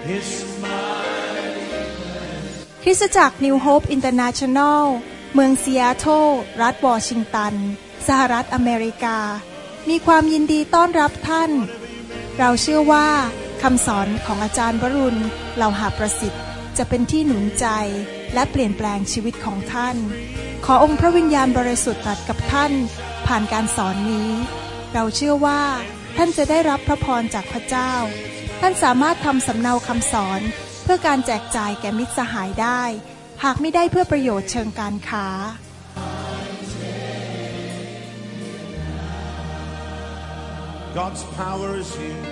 คริสตจักร New Hope International เมืองซีแอตเทิลรัฐวอชิงตันสหรัฐอเมริกามีความยินดีต้อนรับท่านเราเชื่อว่าคำสอนของอาจารย์วรุณเหล่าหาประสิทธิ์จะเป็นที่หนุนใจและเปลี่ยนแปลงชีวิตของท่านขอองค์พระวิญญาณบริสุทธิ์ตรัสกับท่านผ่านการสอนนี้เราเชื่อว่าท่านจะได้รับพระพรจากพระเจ้าท่านสามารถทำสำเนาคำสอนเพื่อการแจกจ่ายแก่มิตรสหายได้หากไม่ได้เพื่อประโยชน์เชิงการค้า God's power is here.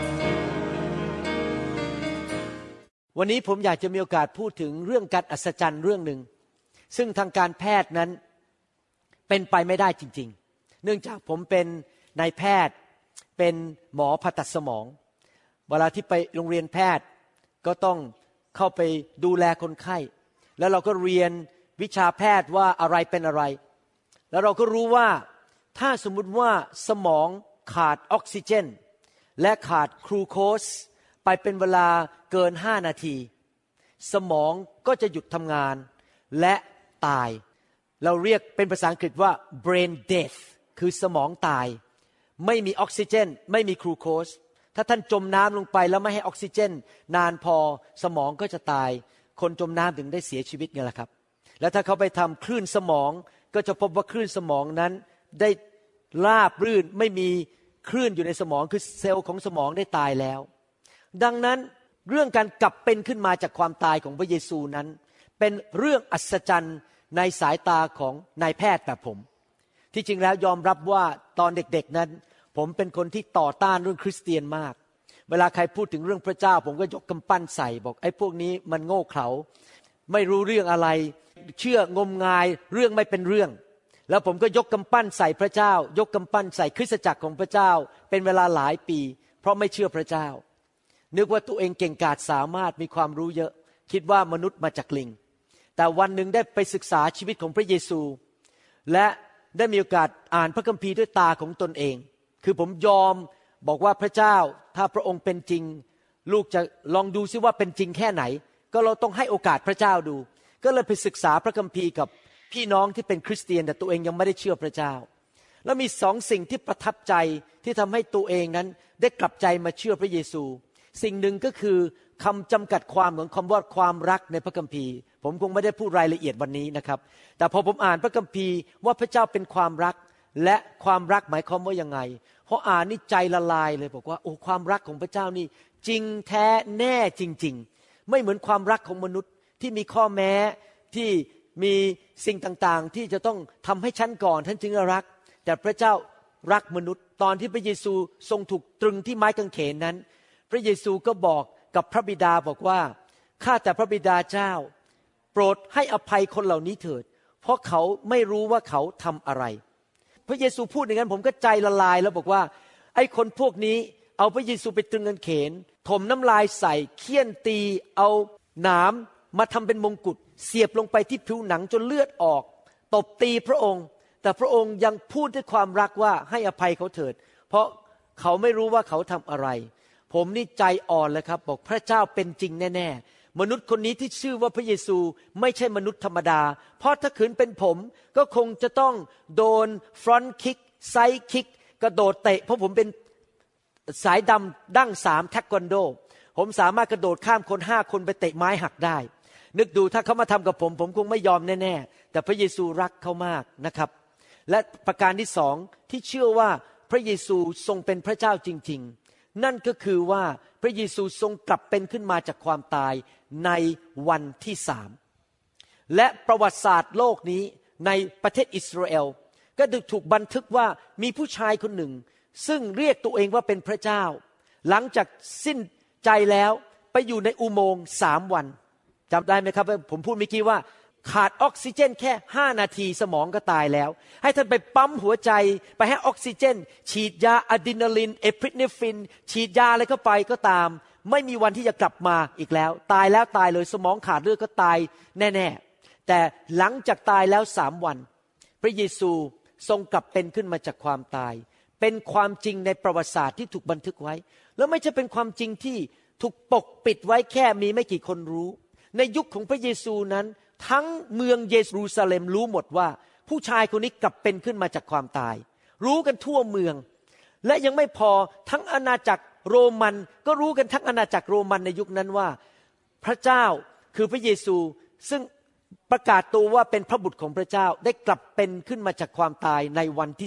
วันนี้ผมอยากจะมีโอกาสพูดถึงเรื่องการอัศจรรย์เรื่องหนึ่งซึ่งทางการแพทย์นั้นเป็นไปไม่ได้จริงๆเนื่องจากผมเป็นนายแพทย์เป็นหมอผ่าตัดสมองเวลาที่ไปโรงเรียนแพทย์ก็ต้องเข้าไปดูแลคนไข้แล้วเราก็เรียนวิชาแพทย์ว่าอะไรเป็นอะไรแล้วเราก็รู้ว่าถ้าสมมุติว่าสมองขาดออกซิเจนและขาดกลูโคสไปเป็นเวลาเกิน5นาทีสมองก็จะหยุดทำงานและตายเราเรียกเป็นภาษาอังกฤษว่า brain death คือสมองตายไม่มีออกซิเจนไม่มีกลูโคสถ้าท่านจมน้ำลงไปแล้วไม่ให้ออกซิเจนนานพอสมองก็จะตายคนจมน้ำถึงได้เสียชีวิตไงล่ะครับแล้วถ้าเขาไปทำคลื่นสมองก็จะพบว่าคลื่นสมองนั้นได้ราบรื่นไม่มีคลื่นอยู่ในสมองคือเซลล์ของสมองได้ตายแล้วดังนั้นเรื่องการกลับเป็นขึ้นมาจากความตายของพระเยซูนั้นเป็นเรื่องอัศจรรย์ในสายตาของนายแพทย์แบบผมที่จริงแล้วยอมรับว่าตอนเด็กๆนั้นผมเป็นคนที่ต่อต้านเรื่องคริสเตียนมากเวลาใครพูดถึงเรื่องพระเจ้าผมก็ยกกำปั้นใส่บอกไอ้พวกนี้มันโง่เขลาไม่รู้เรื่องอะไรเชื่องมงายเรื่องไม่เป็นเรื่องแล้วผมก็ยกกำปั้นใส่พระเจ้ายกกำปั้นใส่คริสตจักรของพระเจ้าเป็นเวลาหลายปีเพราะไม่เชื่อพระเจ้านึกว่าตัวเองเก่งกาจสามารถมีความรู้เยอะคิดว่ามนุษย์มาจากลิงแต่วันหนึ่งได้ไปศึกษาชีวิตของพระเยซูและได้มีโอกาสอ่านพระคัมภีร์ด้วยตาของตนเองคือผมยอมบอกว่าพระเจ้าถ้าพระองค์เป็นจริงลูกจะลองดูซิว่าเป็นจริงแค่ไหนก็เราต้องให้โอกาสพระเจ้าดูก็เลยไปศึกษาพระคัมภีร์กับพี่น้องที่เป็นคริสเตียนแต่ตัวเองยังไม่ได้เชื่อพระเจ้าแล้วมีสองสิ่งที่ประทับใจที่ทำให้ตัวเองนั้นได้กลับใจมาเชื่อพระเยซูสิ่งหนึ่งก็คือคำจำกัดความของคำว่าความรักในพระคัมภีร์ผมคงไม่ได้พูดรายละเอียดวันนี้นะครับแต่พอผมอ่านพระคัมภีร์ว่าพระเจ้าเป็นความรักและความรักหมายความว่ายังไงพออ่านนี่ใจละลายเลยบอกว่าโอ้ความรักของพระเจ้านี่จริงแท้แน่จริงๆไม่เหมือนความรักของมนุษย์ที่มีข้อแม้ที่มีสิ่งต่างๆที่จะต้องทำให้ฉันก่อนท่านจึงจะรักแต่พระเจ้ารักมนุษย์ตอนที่พระเยซูทรงถูกตรึงที่ไม้กางเขนนั้นพระเยซูก็บอกกับพระบิดาบอกว่าข้าแต่พระบิดาเจ้าโปรดให้อภัยคนเหล่านี้เถิดเพราะเขาไม่รู้ว่าเขาทำอะไรพระเยซูพูดอย่างนั้นผมก็ใจละลายแล้วบอกว่าไอ้คนพวกนี้เอาพระเยซูไปตรึงกางเขนถมน้ำลายใส่เคี่ยนตีเอาหนามมาทำเป็นมงกุฎเสียบลงไปที่ผิวหนังจนเลือดออกตบตีพระองค์แต่พระองค์ยังพูดด้วยความรักว่าให้อภัยเขาเถิดเพราะเขาไม่รู้ว่าเขาทำอะไรผมนี่ใจอ่อนเลยครับบอกพระเจ้าเป็นจริงแน่ๆมนุษย์คนนี้ที่ชื่อว่าพระเยซูไม่ใช่มนุษย์ธรรมดาเพราะถ้าขืนเป็นผมก็คงจะต้องโดนฟรอนต์คิกไซด์คิกกระโดดเตะเพราะผมเป็นสายดำดั้ง3เทควันโดผมสามารถกระโดดข้ามคน5คนไปเตะไม้หักได้นึกดูถ้าเขามาทำกับผมคงไม่ยอมแน่ๆแต่พระเยซูรักเขามากนะครับและประการที่สองที่เชื่อว่าพระเยซูทรงเป็นพระเจ้าจริงๆนั่นก็คือว่าพระเยซูทรงกลับเป็นขึ้นมาจากความตายในวันที่3และประวัติศาสตร์โลกนี้ในประเทศอิสราเอลก็ถูกบันทึกว่ามีผู้ชายคนหนึ่งซึ่งเรียกตัวเองว่าเป็นพระเจ้าหลังจากสิ้นใจแล้วไปอยู่ในอุโมงค์3 วันจำได้ไหมครับว่าผมพูดเมื่อกี้ว่าขาดออกซิเจนแค่5 นาทีสมองก็ตายแล้วให้ท่านไปปั๊มหัวใจไปให้ออกซิเจนฉีดยาอะดรีนาลินเอพิเนฟรินฉีดยาอะไรเข้าไปก็ตามไม่มีวันที่จะกลับมาอีกแล้วตายแล้วตายเลยสมองขาดเลือดก็ตายแน่ๆแต่หลังจากตายแล้ว3 วันพระเยซูทรงกลับเป็นขึ้นมาจากความตายเป็นความจริงในประวัติศาสตร์ที่ถูกบันทึกไว้แล้วไม่ใช่เป็นความจริงที่ถูกปกปิดไว้แค่มีไม่กี่คนรู้ในยุคของพระเยซูนั้นทั้งเมืองเยรูซาเล็มรู้หมดว่าผู้ชายคนนี้กลับเป็นขึ้นมาจากความตายรู้กันทั่วเมืองและยังไม่พอทั้งอาณาจักรโรมันก็รู้กันทั้งอาณาจักรโรมันในยุคนั้นว่าพระเจ้าคือพระเยซูซึ่งประกาศตัวว่าเป็นพระบุตรของพระเจ้าได้กลับเป็นขึ้นมาจากความตายในวันที่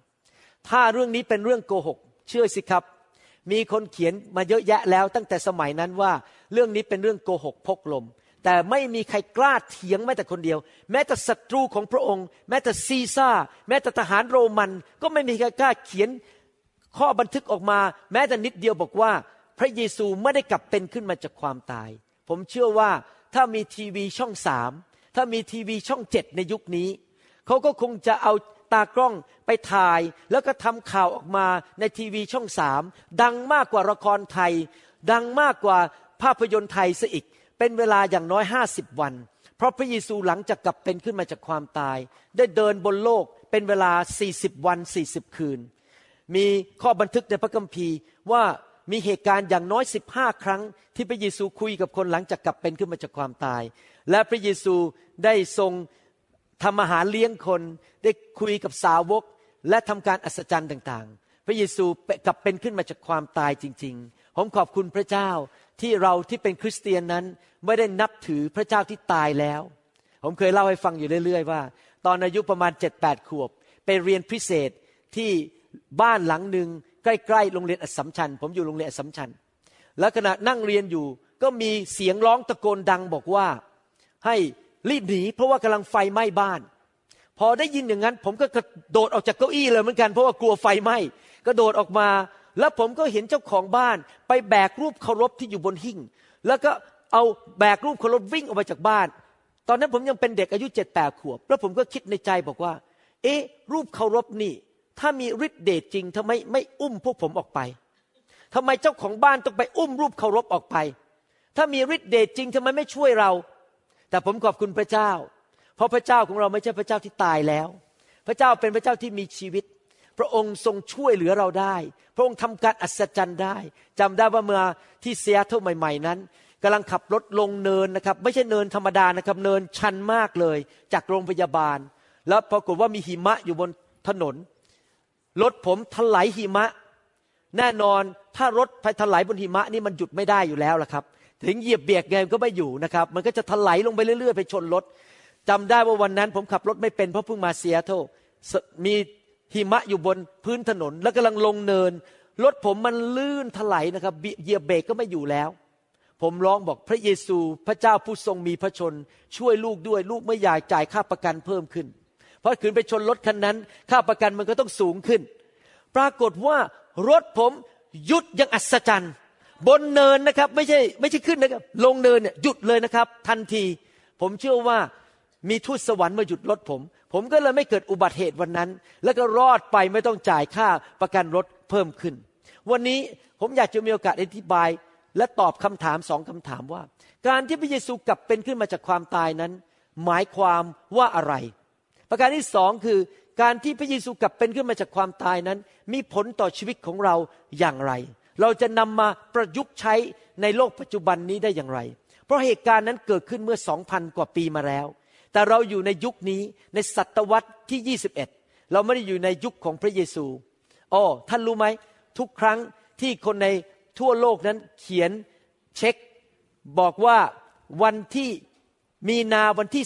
3ถ้าเรื่องนี้เป็นเรื่องโกหกเชื่อสิครับมีคนเขียนมาเยอะแยะแล้วตั้งแต่สมัยนั้นว่าเรื่องนี้เป็นเรื่องโกหกพกลมแต่ไม่มีใครกล้าเถียงแม้แต่คนเดียวแม้แต่ศัตรูของพระองค์แม้แต่ซีซ่าแม้แต่ทหารโรมันก็ไม่มีใครกล้าเขียนข้อบันทึกออกมาแม้แต่นิดเดียวบอกว่าพระเยซูไม่ได้กลับเป็นขึ้นมาจากความตายผมเชื่อว่าถ้ามีทีวีช่อง3ถ้ามีทีวีช่อง7ในยุคนี้เขาก็คงจะเอาตากล้องไปถ่ายแล้วก็ทำข่าวออกมาในทีวีช่อง3ดังมากกว่าละครไทยดังมากกว่าภาพยนตร์ไทยซะอีกเป็นเวลาอย่างน้อย50วันเพราะพระเยซูหลังจากกลับเป็นขึ้นมาจากความตายได้เดินบนโลกเป็นเวลา40วัน40คืนมีข้อบันทึกในพระคัมภีร์ว่ามีเหตุการณ์อย่างน้อย15ครั้งที่พระเยซูคุยกับคนหลังจากกลับเป็นขึ้นมาจากความตายและพระเยซูได้ทรงทำอาหารเลี้ยงคนได้คุยกับสาวกและทำการอัศจรรย์ต่างๆพระเยซูกลับเป็นขึ้นมาจากความตายจริงๆผมขอบคุณพระเจ้าที่เราที่เป็นคริสเตียนนั้นไม่ได้นับถือพระเจ้าที่ตายแล้วผมเคยเล่าให้ฟังอยู่เรื่อยๆว่าตอนอายุประมาณ 7-8 ขวบไปเรียนพิเศษที่บ้านหลังหนึ่งใกล้ๆโรงเรียนอัสสัมชัญผมอยู่โรงเรียนอัสสัมชัญแล้วขณะนั่งเรียนอยู่ก็มีเสียงร้องตะโกนดังบอกว่าให้รีบหนีเพราะว่ากำลังไฟไหม้บ้านพอได้ยินอย่างนั้นผมก็กระโดดออกจากเก้าอี้เลยเหมือนกันเพราะว่ากลัวไฟไหม้กระโดดออกมาแล้วผมก็เห็นเจ้าของบ้านไปแบกรูปเคารพที่อยู่บนหิ้งแล้วก็เอาแบกรูปเคารพวิ่งออกมาจากบ้านตอนนั้นผมยังเป็นเด็กอายุ 7-8 ขวบแล้วผมก็คิดในใจบอกว่าเอ๊ะรูปเคารพนี่ถ้ามีฤทธิ์เดชจริงทำไมไม่อุ้มพวกผมออกไปทำไมเจ้าของบ้านต้องไปอุ้มรูปเคารพออกไปถ้ามีฤทธิ์เดชจริงทำไมไม่ช่วยเราแต่ผมขอบคุณพระเจ้าเพราะพระเจ้าของเราไม่ใช่พระเจ้าที่ตายแล้วพระเจ้าเป็นพระเจ้าที่มีชีวิตพระองค์ทรงช่วยเหลือเราได้พระองค์ทำการอัศจรรย์ได้จำได้ว่าเมื่อที่ซีแอตเทิลใหม่ๆนั้นกำลังขับรถลงเนินนะครับไม่ใช่เนินธรรมดานะครับเนินชันมากเลยจากโรงพยาบาลแล้วปรากฏว่ามีหิมะอยู่บนถนนรถผมถลายหิมะแน่นอนถ้ารถไปถลายบนหิมะนี่มันหยุดไม่ได้อยู่แล้วล่ะครับถึงเหยียบเบรกไงก็ไม่อยู่นะครับมันก็จะถลายลงไปเรื่อยๆไปชนรถจำได้ว่าวันนั้นผมขับรถไม่เป็นเพราะเพิ่งมาซีแอตเทิลมีหิมะอยู่บนพื้นถนนแล้วกำลังลงเนินรถผมมันลื่นถลายนะครับเหยียบเบรกก็ไม่อยู่แล้วผมร้องบอกพระเยซูพระเจ้าผู้ทรงมีพระชนช่วยลูกด้วยลูกไม่อยากจ่ายค่าประกันเพิ่มขึ้นเพราะขืนไปชนรถคันนั้นค่าประกันมันก็ต้องสูงขึ้นปรากฏว่ารถผมหยุดอย่างอัศจรรย์บนเนินนะครับไม่ใช่ขึ้นนะครับลงเนินเนี่ยหยุดเลยนะครับทันทีผมเชื่อว่ามีทูตสวรรค์มาหยุดรถผมก็เลยไม่เกิดอุบัติเหตุวันนั้นแล้วก็รอดไปไม่ต้องจ่ายค่าประกันรถเพิ่มขึ้นวันนี้ผมอยากจะมีโอกาสอธิบายและตอบคำถาม2คำถามว่าการที่พระเยซูกลับเป็นขึ้นมาจากความตายนั้นหมายความว่าอะไรประการที่2คือการที่พระเยซูกลับเป็นขึ้นมาจากความตายนั้นมีผลต่อชีวิตของเราอย่างไรเราจะนำมาประยุกต์ใช้ในโลกปัจจุบันนี้ได้อย่างไรเพราะเหตุการณ์นั้นเกิดขึ้นเมื่อ 2,000 กว่าปีมาแล้วแต่เราอยู่ในยุคนี้ในศตวรรษที่21เราไม่ได้อยู่ในยุคของพระเยซูท่านรู้ไหมทุกครั้งที่คนในทั่วโลกนั้นเขียนเช็คบอกว่าวันที่มีนาวันที่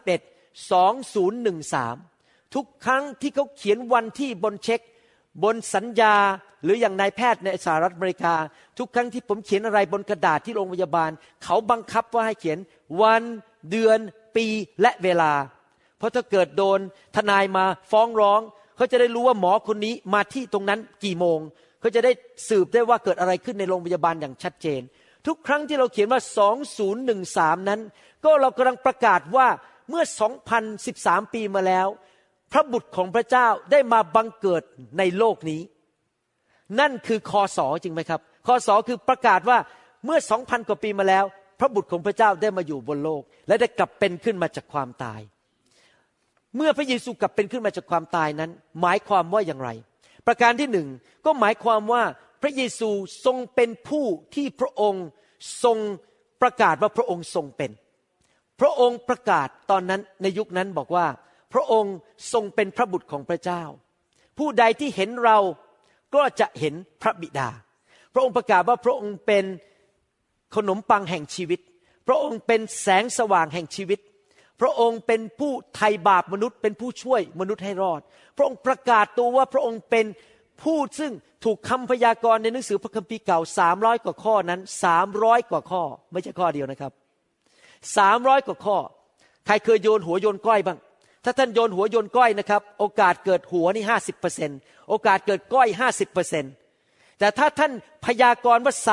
31 2013ทุกครั้งที่เขาเขียนวันที่บนเช็คบนสัญญาหรืออย่างนายแพทย์ในสหรัฐอเมริกาทุกครั้งที่ผมเขียนอะไรบนกระดาษที่โรงพยาบาลเขาบังคับว่าให้เขียนวันเดือนปีและเวลาเพราะถ้าเกิดโดนทนายมาฟ้องร้องเขาจะได้รู้ว่าหมอคนนี้มาที่ตรงนั้นกี่โมงเขาจะได้สืบได้ว่าเกิดอะไรขึ้นในโรงพยาบาลอย่างชัดเจนทุกครั้งที่เราเขียนว่า2013นั้นก็เรากำลังประกาศว่าเมื่อ 2013 ปีมาแล้วพระบุตรของพระเจ้าได้มาบังเกิดในโลกนี้นั่นคือคศจริงไหมครับคศคือประกาศว่าเมื่อ 2,000 กว่าปีมาแล้วพระบุตรของพระเจ้าได้มาอยู่บนโลกและได้กลับเป็นขึ้นมาจากความตายเมื่อพระเยซูกลับเป็นขึ้นมาจากความตายนั้นหมายความว่าอย่างไรประการที่1ก็หมายความว่าพระเยซูทรงเป็นผู้ที่พระองค์ทรงประกาศว่าพระองค์ทรงเป็นพระองค์ประกาศตอนนั้นในยุคนั้นบอกว่าพระองค์ทรงเป็นพระบุตรของพระเจ้าผู้ใดที่เห็นเราก็จะเห็นพระบิดาพระองค์ประกาศว่าพระองค์เป็นขนมปังแห่งชีวิตพระองค์เป็นแสงสว่างแห่งชีวิตพระองค์เป็นผู้ไถ่บาปมนุษย์เป็นผู้ช่วยมนุษย์ให้รอดพระองค์ประกาศตัวว่าพระองค์เป็นผู้ซึ่งถูกคำพยากรณ์ในหนังสือพระคัมภีร์เก่า300กว่าข้อนั้น300กว่าข้อไม่ใช่ข้อเดียวนะครับ300กว่าข้อใครเคยโยนหัวโยนก้อยบ้างถ้าท่านโยนหัวโยนก้อยนะครับโอกาสเกิดหัวนี่ 50% โอกาสเกิดก้อย 50% แต่ถ้าท่านพยากรณ์ว่า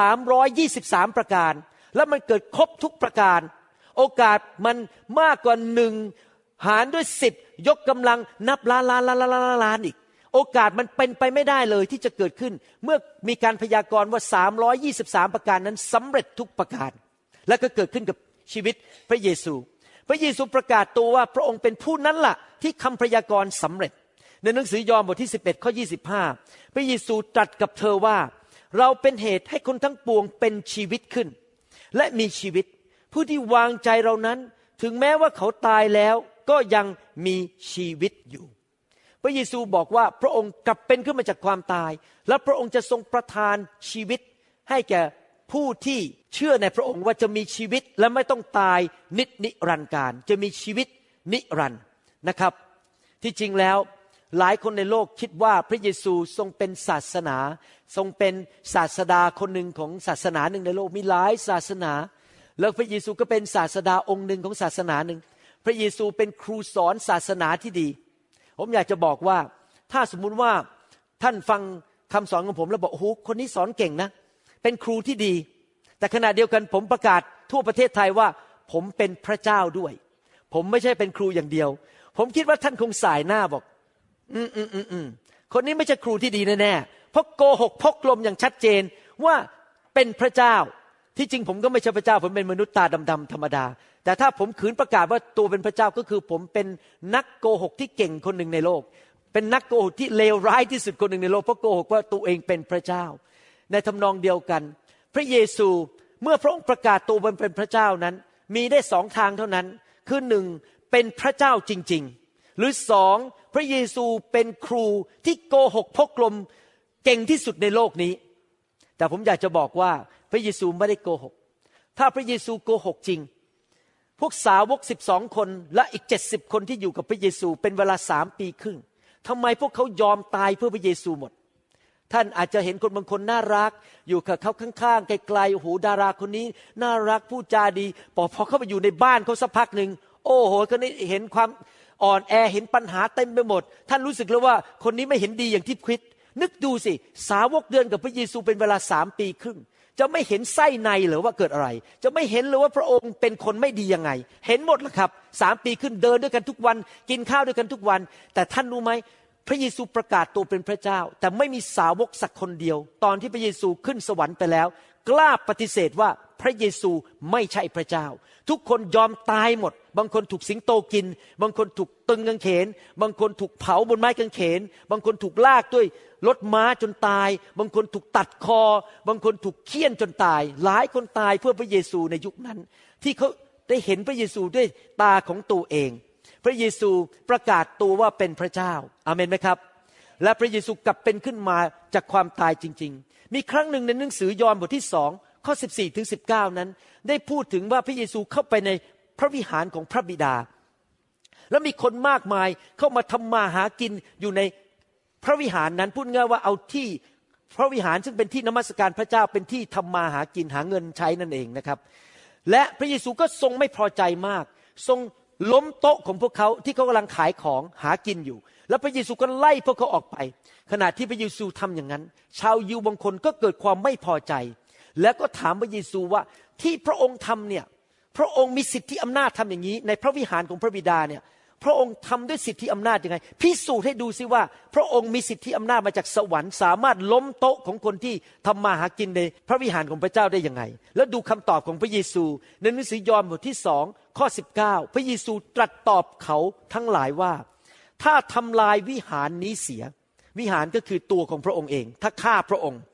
323ประการแล้วมันเกิดครบทุกประการโอกาสมันมากกว่า1หารด้วย10ยกกำลังนับล้านอีกโอกาสมันเป็นไปไม่ได้เลยที่จะเกิดขึ้นเมื่อมีการพยากรณ์ว่า323ประการนั้นสำเร็จทุกประการและก็เกิดขึ้นกับชีวิตพระเยซูพระเยซูประกาศตัวว่าพระองค์เป็นผู้นั้นล่ะที่คำพยากรณ์สำเร็จในหนังสือยอห์นบทที่11ข้อ25พระเยซูตรัสกับเธอว่าเราเป็นเหตุให้คนทั้งปวงเป็นชีวิตขึ้นและมีชีวิตผู้ที่วางใจเรานั้นถึงแม้ว่าเขาตายแล้วก็ยังมีชีวิตอยู่พระเยซูบอกว่าพระองค์กลับเป็นขึ้นมาจากความตายและพระองค์จะทรงประทานชีวิตให้แก่ผู้ที่เชื่อในพระองค์ว่าจะมีชีวิตและไม่ต้องตายนิรันดร์การจะมีชีวิตนิรันดร์นะครับที่จริงแล้วหลายคนในโลกคิดว่าพระเยซูทรงเป็นศาสนาทรงเป็นศาสดาคนหนึ่งของศาสนาหนึ่งในโลกมีหลายศาสนาแล้วพระเยซูก็เป็นศาสดาองค์หนึ่งของศาสนาหนึ่งพระเยซูเป็นครูสอนศาสนาที่ดีผมอยากจะบอกว่าถ้าสมมุติว่าท่านฟังคำสอนของผมแล้วบอกโอ้โหคนนี้สอนเก่งนะเป็นครูที่ดีแต่ขณะเดียวกันผมประกาศทั่วประเทศไทยว่าผมเป็นพระเจ้าด้วยผมไม่ใช่เป็นครูอย่างเดียวผมคิดว่าท่านคงสายหน้าบอกคนนี้ไม่ใช่ครูที่ดีแน่ๆเพราะโกหกพกลมอย่างชัดเจนว่าเป็นพระเจ้าที่จริงผมก็ไม่ใช่พระเจ้าผมเป็นมนุษย์ตาดำๆธรรมดาแต่ถ้าผมขืนประกาศว่าตัวเป็นพระเจ้าก็คือผมเป็นนักโกหกที่เก่งคนหนึ่งในโลกเป็นนักโกหกที่เลวร้ายที่สุดคนหนึ่งในโลกเพราะโกหกว่าตัวเองเป็นพระเจ้าในทำนองเดียวกันพระเยซูเมื่อพระองค์ประกาศตัวเป็นพระเจ้านั้นมีได้2ทางเท่านั้นคือ1เป็นพระเจ้าจริงๆหรือ2พระเยซูเป็นครูที่โกหกพกลมเก่งที่สุดในโลกนี้แต่ผมอยากจะบอกว่าพระเยซูไม่ได้โกหกถ้าพระเยซูโกหกจริงพวกสาวก12คนและอีก70คนที่อยู่กับพระเยซูเป็นเวลา3 ปีครึ่งทำไมพวกเขายอมตายเพื่อพระเยซูหมดท่านอาจจะเห็นคนบางคนน่ารักอยู่กับเขาข้างๆไกลๆโอ้โหดาราคนนี้น่ารักพูดจาดีพอเข้าไปอยู่ในบ้านเขาสักพักนึงโอ้โหก็ได้เห็นความอ่อนแอเห็นปัญหาเต็มไปหมดท่านรู้สึกแล้วว่าคนนี้ไม่เห็นดีอย่างที่คิดนึกดูสิสาวกเดินกับพระเยซูเป็นเวลา3 ปีครึ่งจะไม่เห็นไส้ในหรือว่าเกิดอะไรจะไม่เห็นเลยว่าพระองค์เป็นคนไม่ดียังไงเห็นหมดแหละครับ3 ปีขึ้นเดินด้วยกันทุกวันกินข้าวด้วยกันทุกวันแต่ท่านรู้ไหมพระเยซูประกาศตัวเป็นพระเจ้าแต่ไม่มีสาวกสักคนเดียวตอนที่พระเยซูขึ้นสวรรค์ไปแล้วกล้าปฏิเสธว่าพระเยซูไม่ใช่พระเจ้าทุกคนยอมตายหมดบางคนถูกสิงโตกินบางคนถูกตึงกางเขนบางคนถูกเผาบนไม้กางเขนบางคนถูกลากด้วยรถม้าจนตายบางคนถูกตัดคอบางคนถูกเฆี่ยนจนตายหลายคนตายเพื่อพระเยซูในยุคนั้นที่เขาได้เห็นพระเยซูด้วยตาของตัวเองพระเยซูประกาศตัวว่าเป็นพระเจ้าอาเมนไหมครับและพระเยซูกลับเป็นขึ้นมาจากความตายจริงๆมีครั้งหนึ่งในหนังสือยอห์นบทที่2ข้อ14ถึง19นั้นได้พูดถึงว่าพระเยซูเข้าไปในพระวิหารของพระบิดาแล้วมีคนมากมายเข้ามาทำมาหากินอยู่ในพระวิหารนั้นพูดง่ายว่าเอาที่พระวิหารซึ่งเป็นที่นมัสการพระเจ้าเป็นที่ทำมาหากินหาเงินใช้นั่นเองนะครับและพระเยซูก็ทรงไม่พอใจมากทรงล้มโต๊ะของพวกเขาที่เขากำลังขายของหากินอยู่แล้วพระเยซูก็ไล่พวกเขาออกไปขณะที่พระเยซูทำอย่างนั้นชาวยิวบางคนก็เกิดความไม่พอใจแล้วก็ถามพระเยซูว่าที่พระองค์ทำเนี่ยพระองค์มีสิทธิอำนาจทำอย่างนี้ในพระวิหารของพระบิดาเนี่ยพระองค์ทำด้วยสิทธิอำนาจยังไงพิสูจน์ให้ดูซิว่าพระองค์มีสิทธิอำนาจมาจากสวรรค์สามารถล้มโต๊ะของคนที่ทำมาหากินในพระวิหารของพระเจ้าได้ยังไงแล้วดูคำตอบของพระเยซูในหนังสือยอห์นบทที่2ข้อ19พระเยซูตรัสตอบเขาทั้งหลายว่าถ้าทำลายวิหารนี้เสียวิหารก็คือตัวของพระองค์เองถ้าฆ่าพระองค์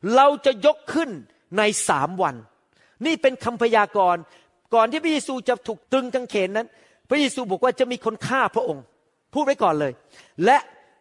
เราจะยกขึ้นใน3 วันนี่เป็นคำพยากรณ์ก่อนที่พระเยซูจะถูกตรึงกางเขนนั้นพระเยซูบอกว่าจะมีคนฆ่าพระองค์พูดไว้ก่อนเลยและ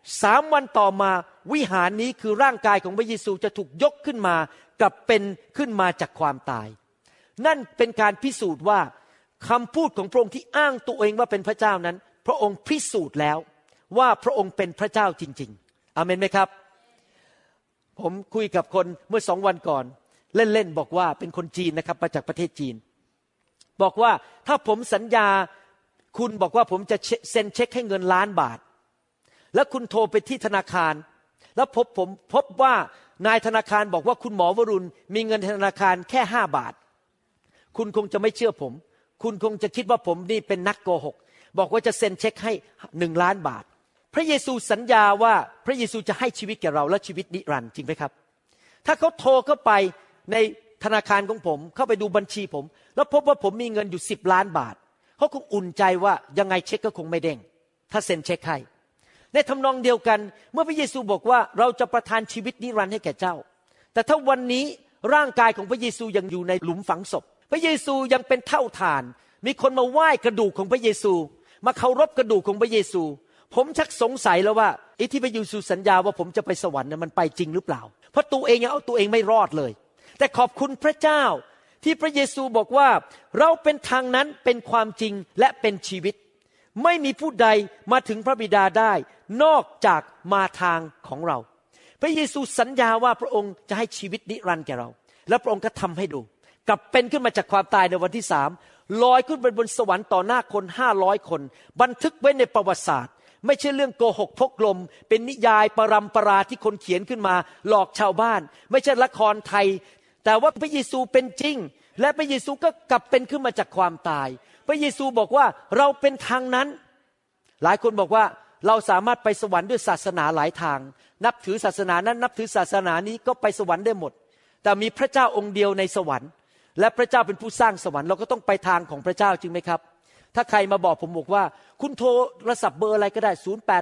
3 วันต่อมาวิหารนี้คือร่างกายของพระเยซูจะถูกยกขึ้นมากลับเป็นขึ้นมาจากความตายนั่นเป็นการพิสูจน์ว่าคำพูดของพระองค์ที่อ้างตัวเองว่าเป็นพระเจ้านั้นพระองค์พิสูจน์แล้วว่าพระองค์เป็นพระเจ้าจริงๆอาเมนไหมครับผมคุยกับคนเมื่อ2 วันก่อนเล่นๆบอกว่าเป็นคนจีนนะครับมาจากประเทศจีนบอกว่าถ้าผมสัญญาคุณบอกว่าผมจะเซ็นเช็คให้เงิน1,000,000 บาทแล้วคุณโทรไปที่ธนาคารแล้วพบว่านายธนาคารบอกว่าคุณหมอวรุณมีเงินธนาคารแค่5 บาทคุณคงจะไม่เชื่อผมคุณคงจะคิดว่าผมนี่เป็นนักโกหกบอกว่าจะเซ็นเช็คให้1,000,000 บาทพระเยซูสัญญาว่าพระเยซูจะให้ชีวิตแก่เราและชีวิตนิรันดร์จริงไหมครับถ้าเขาโทรเข้าไปในธนาคารของผมเข้าไปดูบัญชีผมแล้วพบว่าผมมีเงินอยู่10 ล้านบาทเขาคงอุ่นใจว่ายังไงเช็คก็คงไม่เด้งถ้าเซ็นเช็คให้ในทำนองเดียวกันเมื่อพระเยซูบอกว่าเราจะประทานชีวิตนิรันดร์ให้แก่เจ้าแต่ถ้าวันนี้ร่างกายของพระเยซูยังอยู่ในหลุมฝังศพพระเยซูยังเป็นเท่าฐานมีคนมาไหว้กระดูกของพระเยซูมาเคารพกระดูกของพระเยซูผมชักสงสัยแล้วว่าไอ้ที่พระเยซูสัญญาว่าผมจะไปสวรรค์นั้นมันไปจริงหรือเปล่าเพราะตัวเองยังเอาตัวเองไม่รอดเลยแต่ขอบคุณพระเจ้าที่พระเยซูบอกว่าเราเป็นทางนั้นเป็นความจริงและเป็นชีวิตไม่มีผู้ใดมาถึงพระบิดาได้นอกจากมาทางของเราพระเยซูสัญญาว่าพระองค์จะให้ชีวิตนิรันดร์แก่เราและพระองค์ก็ทำให้ดูกลับเป็นขึ้นมาจากความตายในวันที่3ลอยขึ้นไปบนสวรรค์ต่อหน้าคน500 คนบันทึกไว้ในประวัติศาสตร์ไม่ใช่เรื่องโกหกพกลมเป็นนิยายปรำปราที่คนเขียนขึ้นมาหลอกชาวบ้านไม่ใช่ละครไทยแต่ว่าพระเยซูเป็นจริงและพระเยซูก็กลับเป็นขึ้นมาจากความตายพระเยซูบอกว่าเราเป็นทางนั้นหลายคนบอกว่าเราสามารถไปสวรรค์ด้วยศาสนาหลายทางนับถือศาสนานั้นนับถือศาสนานี้ก็ไปสวรรค์ได้หมดแต่มีพระเจ้าองค์เดียวในสวรรค์และพระเจ้าเป็นผู้สร้างสวรรค์เราก็ต้องไปทางของพระเจ้าจริงไหมครับถ้าใครมาบอกผมบอกว่าคุณโทรศัพท์เบอร์อะไรก็ได้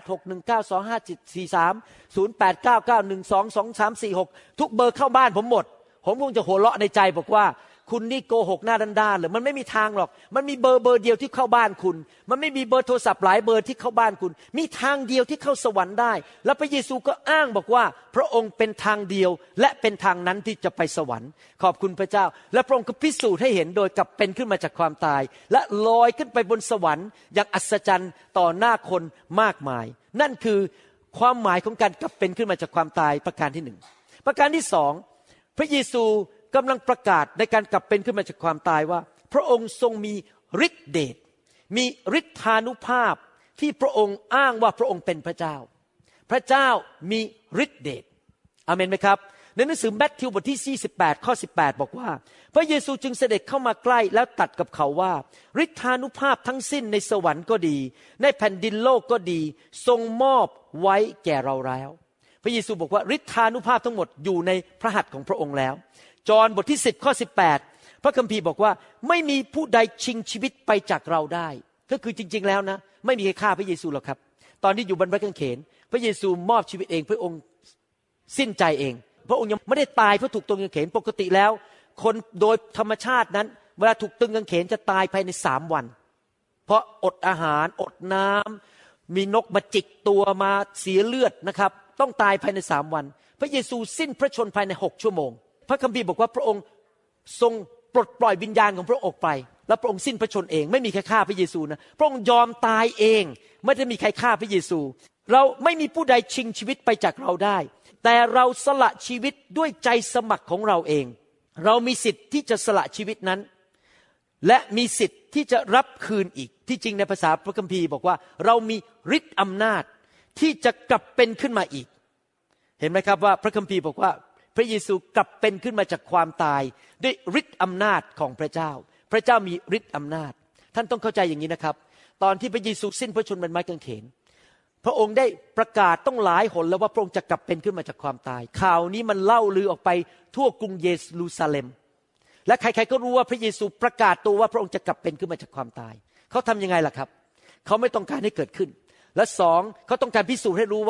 0861925743 0899122346ทุกเบอร์เข้าบ้านผมหมดผมคงจะหัวเราะในใจบอกว่าคุณนี่โกหกหน้าด้านๆเลยมันไม่มีทางหรอกมันมีเบอร์เดียวที่เข้าบ้านคุณมันไม่มีเบอร์โทรศัพท์หลายเบอร์ที่เข้าบ้านคุณมีทางเดียวที่เข้าสวรรค์ได้แล้วพระเยซูก็อ้างบอกว่าพระองค์เป็นทางเดียวและเป็นทางนั้นที่จะไปสวรรค์ขอบคุณพระเจ้าและพระองค์ก็พิสูจน์ให้เห็นโดยกลับเป็นขึ้นมาจากความตายและลอยขึ้นไปบนสวรรค์อย่างอัศจรรย์ต่อหน้าคนมากมายนั่นคือความหมายของการกลับเป็นขึ้นมาจากความตายประการที่1ประการที่2พระเยซูกำลังประกาศในการกลับเป็นขึ้นมาจากความตายว่าพระองค์ทรงมีฤทธิเดชมีฤทธานุภาพที่พระองค์อ้างว่าพระองค์เป็นพระเจ้าพระเจ้ามีฤทธิเดชอาเมนไหมครับในหนังสือมัทธิวบทที่28ข้อ18บอกว่าพระเยซูจึงเสด็จเข้ามาใกล้แล้วตรัสกับเขาว่าฤทธานุภาพทั้งสิ้นในสวรรค์ก็ดีในแผ่นดินโลกก็ดีทรงมอบไว้แก่เราแล้วพระเยซูบอกว่าฤทธานุภาพทั้งหมดอยู่ในพระหัตถ์ของพระองค์แล้วจอห์นบทที่10ข้อ18พระคัมภีร์บอกว่าไม่มีผู้ใดชิงชีวิตไปจากเราได้ก็คือจริงๆแล้วนะไม่มีใครฆ่าพระเยซูหรอกครับตอนที่อยู่บนไม้กางเขนพระเยซูมอบชีวิตเองพระองค์สิ้นใจเองพระองค์ยังไม่ได้ตายเพราะถูกตรึงกางเขนปกติแล้วคนโดยธรรมชาตินั้นเวลาถูกตรึงกางเขนจะตายภายใน3 วันเพราะอดอาหารอดน้ำมีนกมาจิกตัวมาเสียเลือดนะครับต้องตายภายใน3 วันพระเยซูสิ้นพระชนม์ภายใน6 ชั่วโมงพระคัมภีร์บอกว่าพระองค์ทรงปลดปล่อยวิญญาณของพระองค์ไปแล้วพระองค์สิ้นพระชนม์เองไม่มีใครฆ่าพระเยซูนะพระองค์ยอมตายเองไม่ได้มีใครฆ่าพระเยซูเราไม่มีผู้ใดชิงชีวิตไปจากเราได้แต่เราสละชีวิตด้วยใจสมัครของเราเองเรามีสิทธิ์ที่จะสละชีวิตนั้นและมีสิทธิ์ที่จะรับคืนอีกที่จริงในภาษาพระคัมภีร์บอกว่าเรามีฤทธิ์อำนาจที่จะกลับเป็นขึ้นมาอีกเห็นไหมครับว่าพระคัมภีร์บอกว่าพระเยซูกลับเป็นขึ้นมาจากความตายด้วยฤทธิ์อำนาจของพระเจ้าพระเจ้ามีฤทธิ์อำนาจท่านต้องเข้าใจอย่างนี้นะครับตอนที่พระเยซูสิ้นพระชนม์บนไม้กางเขนพระองค์ได้ประกาศต้องหลายหนแล้วว่าพระองค์จะกลับเป็นขึ้นมาจากความตายข่าวนี้มันเล่าลือออกไปทั่วกรุงเยรูซาเล็มและใครๆก็รู้ว่าพระเยซูประกาศตัวว่าพระองค์จะกลับเป็นขึ้นมาจากความตายเขาทำยังไงล่ะครับเขาไม่ต้องการให้เกิดขึ้นและ2เขาต้องการพิสูจน์ให้รู้ว่าพ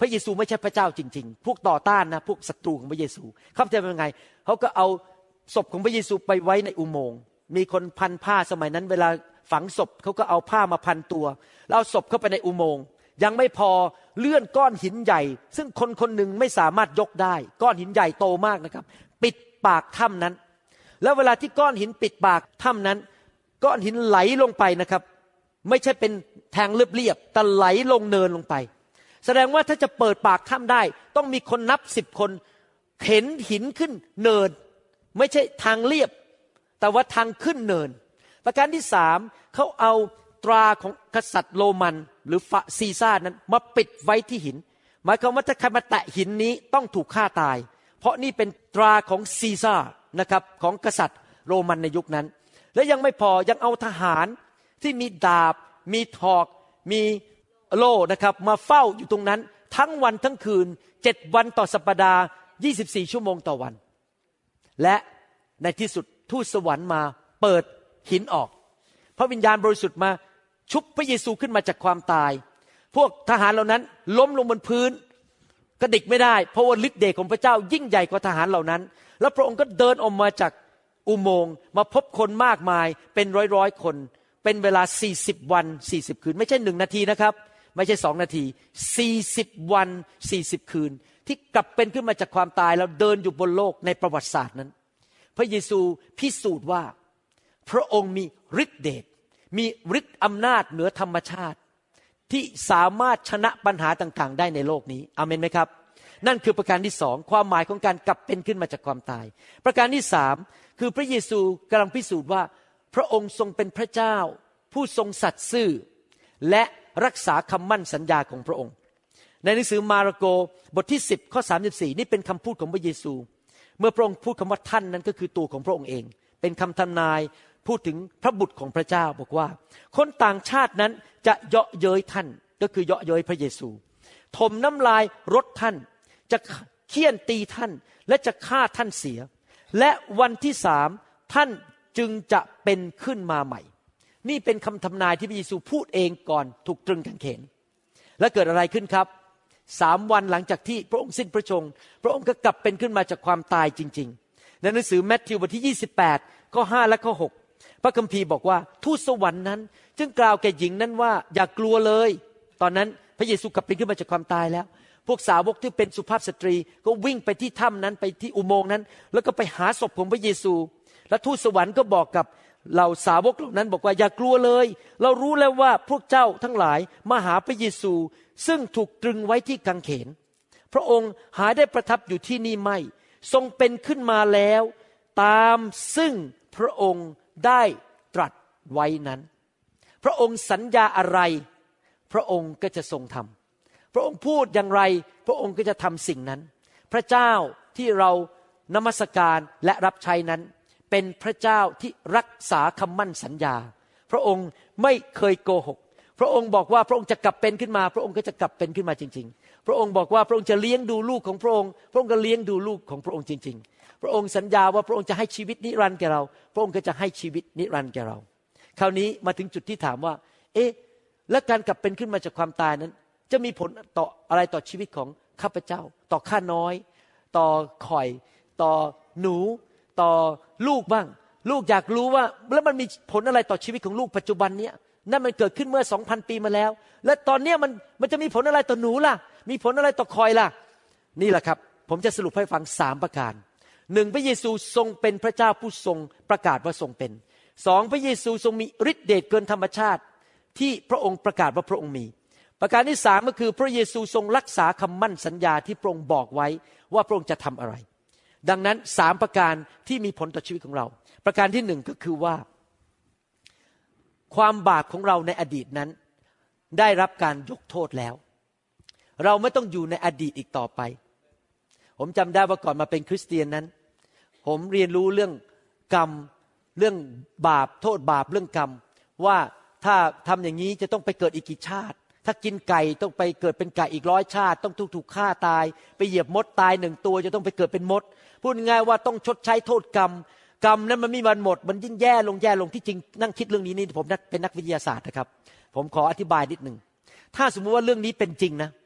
ระเยซูไม่ใช่พระเจ้าจริงๆพวกต่อต้านนะพวกศัตรูของพระเยซูเขาจะเป็นยังไงเขาก็เอาศพของพระเยซูไปไว้ในอุโมงค์มีคนพันผ้าสมัยนั้นเวลาฝังศพเขาก็เอาผ้ามาพันตัวแล้วเอาศพเข้าไปในอุโมงค์ยังไม่พอเลื่อนก้อนหินใหญ่ซึ่งคนคนหนึ่งไม่สามารถยกได้ก้อนหินใหญ่โตมากนะครับปิดปากถ้ำนั้นแล้วเวลาที่ก้อนหินปิดปากถ้ำนั้นก้อนหินไหลลงไปนะครับไม่ใช่เป็นทางเรียบๆแต่ไหลลงเนินลงไปแสดงว่าถ้าจะเปิดปากถ้ำได้ต้องมีคนนับ10 คนเข็นหินขึ้นเนินไม่ใช่ทางเรียบแต่ว่าทางขึ้นเนินประการที่3เขาเอาตราของกษัตริย์โรมันหรือซีซ่านั้นมาปิดไว้ที่หินหมายความว่าถ้าใครมาแตะหินนี้ต้องถูกฆ่าตายเพราะนี่เป็นตราของซีซ่านะครับของกษัตริย์โรมันในยุคนั้นและยังไม่พอยังเอาทหารที่มีดาบมีถอกมีโล่นะครับมาเฝ้าอยู่ตรงนั้นทั้งวันทั้งคืน7 วันต่อสัปดาห์24 ชั่วโมงต่อวันและในที่สุดทูตสวรรค์มาเปิดหินออกพระวิญญาณบริสุทธิ์มาชุบพระเยซูขึ้นมาจากความตายพวกทหารเหล่านั้นล้มลงบนพื้นกระดิกไม่ได้เพราะว่าฤทธิ์เดชของพระเจ้ายิ่งใหญ่กว่าทหารเหล่านั้นแล้วพระองค์ก็เดินออกมาจากอุโมงค์มาพบคนมากมายเป็นร้อยคนเป็นเวลา40 วัน40 คืนไม่ใช่1 นาทีนะครับไม่ใช่2 นาที40 วัน40 คืนที่กลับเป็นขึ้นมาจากความตายแล้วเดินอยู่บนโลกในประวัติศาสตร์นั้นพระเยซูพิสูจน์ว่าพระองค์มีฤทธิ์เดชมีฤทธิ์อำนาจเหนือธรรมชาติที่สามารถชนะปัญหาต่างๆได้ในโลกนี้อาเมนไหมครับนั่นคือประการที่2ความหมายของการกลับเป็นขึ้นมาจากความตายประการที่3คือพระเยซูกำลังพิสูจน์ว่าพระองค์ทรงเป็นพระเจ้าผู้ทรงสัตย์ซื่อและรักษาคำมั่นสัญญาของพระองค์ในหนังสือมาระโกบทที่10 ข้อ 34นี่เป็นคำพูดของพระเยซูเมื่อพระองค์พูดคำว่าท่านนั้นก็คือตัวของพระองค์เองเป็นคำทำนายพูดถึงพระบุตรของพระเจ้าบอกว่าคนต่างชาตินั้นจะเยาะเย้ยท่านก็คือเยาะเย้ยพระเยซูถมน้ำลายรถท่านจะเฆี่ยนตีท่านและจะฆ่าท่านเสียและวันที่3ท่านจึงจะเป็นขึ้นมาใหม่นี่เป็นคำทำนายที่พระเยซูพูดเองก่อนถูกตรึงกางเขนและเกิดอะไรขึ้นครับ3 วันหลังจากที่พระองค์สิ้นพระชนม์พระองค์ก็กลับเป็นขึ้นมาจากความตายจริงๆในหนังสือมัทธิวบทที่28 ข้อ 5 และข้อ 6พระคัมภีร์บอกว่าทูตสวรรค์นั้นจึงกล่าวแก่หญิงนั้นว่าอย่ากลัวเลยตอนนั้นพระเยซูกลับเป็นขึ้นมาจากความตายแล้วพวกสาวกที่เป็นสุภาพสตรีก็วิ่งไปที่ถ้ำนั้นไปที่อุโมงค์นั้นแล้วก็ไปหาศพของพระเยซูและทูตสวรรค์ก็บอกกับเหล่าสาวกเหล่านั้นบอกว่าอย่ากลัวเลยเรารู้แล้วว่าพวกเจ้าทั้งหลายมาหาพระเยซูซึ่งถูกตรึงไว้ที่กางเขนพระองค์หาได้ประทับอยู่ที่นี่ไม่ทรงเป็นขึ้นมาแล้วตามซึ่งพระองค์ได้ตรัสไว้นั้นพระองค์สัญญาอะไรพระองค์ก็จะทรงทำพระองค์พูดอย่างไรพระองค์ก็จะทำสิ่งนั้นพระเจ้าที่เรานมัสการและรับใช้นั้นเป็นพระเจ้าที่รักษาคำมั่นสัญญาพระองค์ไม่เคยโกหกพระองค์บอกว่าพระองค์จะกลับเป็นขึ้นมาพระองค์ก็จะกลับเป็นขึ้นมาจริงๆพระองค์บอกว่าพระองค์จะเลี้ยงดูลูกของพระองค์พระองค์ก็เลี้ยงดูลูกของพระองค์จริงๆพระองค์สัญญาว่าพระองค์จะให้ชีวิตนิรันดร์แก่เราพระองค์ก็จะให้ชีวิตนิรันดร์แก่เราคราวนี้มาถึงจุดที่ถามว่าและการกลับเป็นขึ้นมาจากความตายนั้นจะมีผลต่ออะไรต่อชีวิตของข้าพเจ้าต่อข้าน้อยต่อข่อยต่อหนูต่อลูกบ้างลูกอยากรู้ว่าแล้วมันมีผลอะไรต่อชีวิตของลูกปัจจุบันเนี้ยนั่นมันเกิดขึ้นเมื่อ 2,000 ปีมาแล้วและตอนเนี้ยมันจะมีผลอะไรต่อหนูล่ะมีผลอะไรต่อคอยล่ะนี่แหละครับผมจะสรุปให้ฟัง3ประการ1พระเยซูทรงเป็นพระเจ้าผู้ทรงประกาศว่าทรงเป็น2พระเยซูทรงมีฤทธิ์เดชเกินธรรมชาติที่พระองค์ประกาศว่าพระองค์มีประการที่3ก็คือพระเยซูทรงรักษาคำมั่นสัญญาที่พระองค์บอกไว้ว่าพระองค์จะทำอะไรดังนั้น3ประการที่มีผลต่อชีวิตของเราประการที่1ก็คือว่าความบาปของเราในอดีตนั้นได้รับการยกโทษแล้วเราไม่ต้องอยู่ในอดีตอีกต่อไปผมจำได้ว่าก่อนมาเป็นคริสเตียนนั้นผมเรียนรู้เรื่องกรรมเรื่องบาปโทษบาปเรื่องกรรมว่าถ้าทำอย่างนี้จะต้องไปเกิดอีกกี่ชาติถ้ากินไก่ต้องไปเกิดเป็นไก่อีก100 ชาติต้องถูกฆ่าตายไปเหยียบมดตาย1 ตัวจะต้องไปเกิดเป็นมดพูดง่ายว่าต้องชดใช้โทษกรรมนั้นมันไม่มีวันหมดมันยิ่งแย่ลงที่จริงนั่งคิดเรื่องนี้นี่ผมเป็นนักวิทยาศาสตร์นะครับผมขออธิบายนิดนึงถ้าสมมุติว่าเรื่องนี้เป็นจริงนะ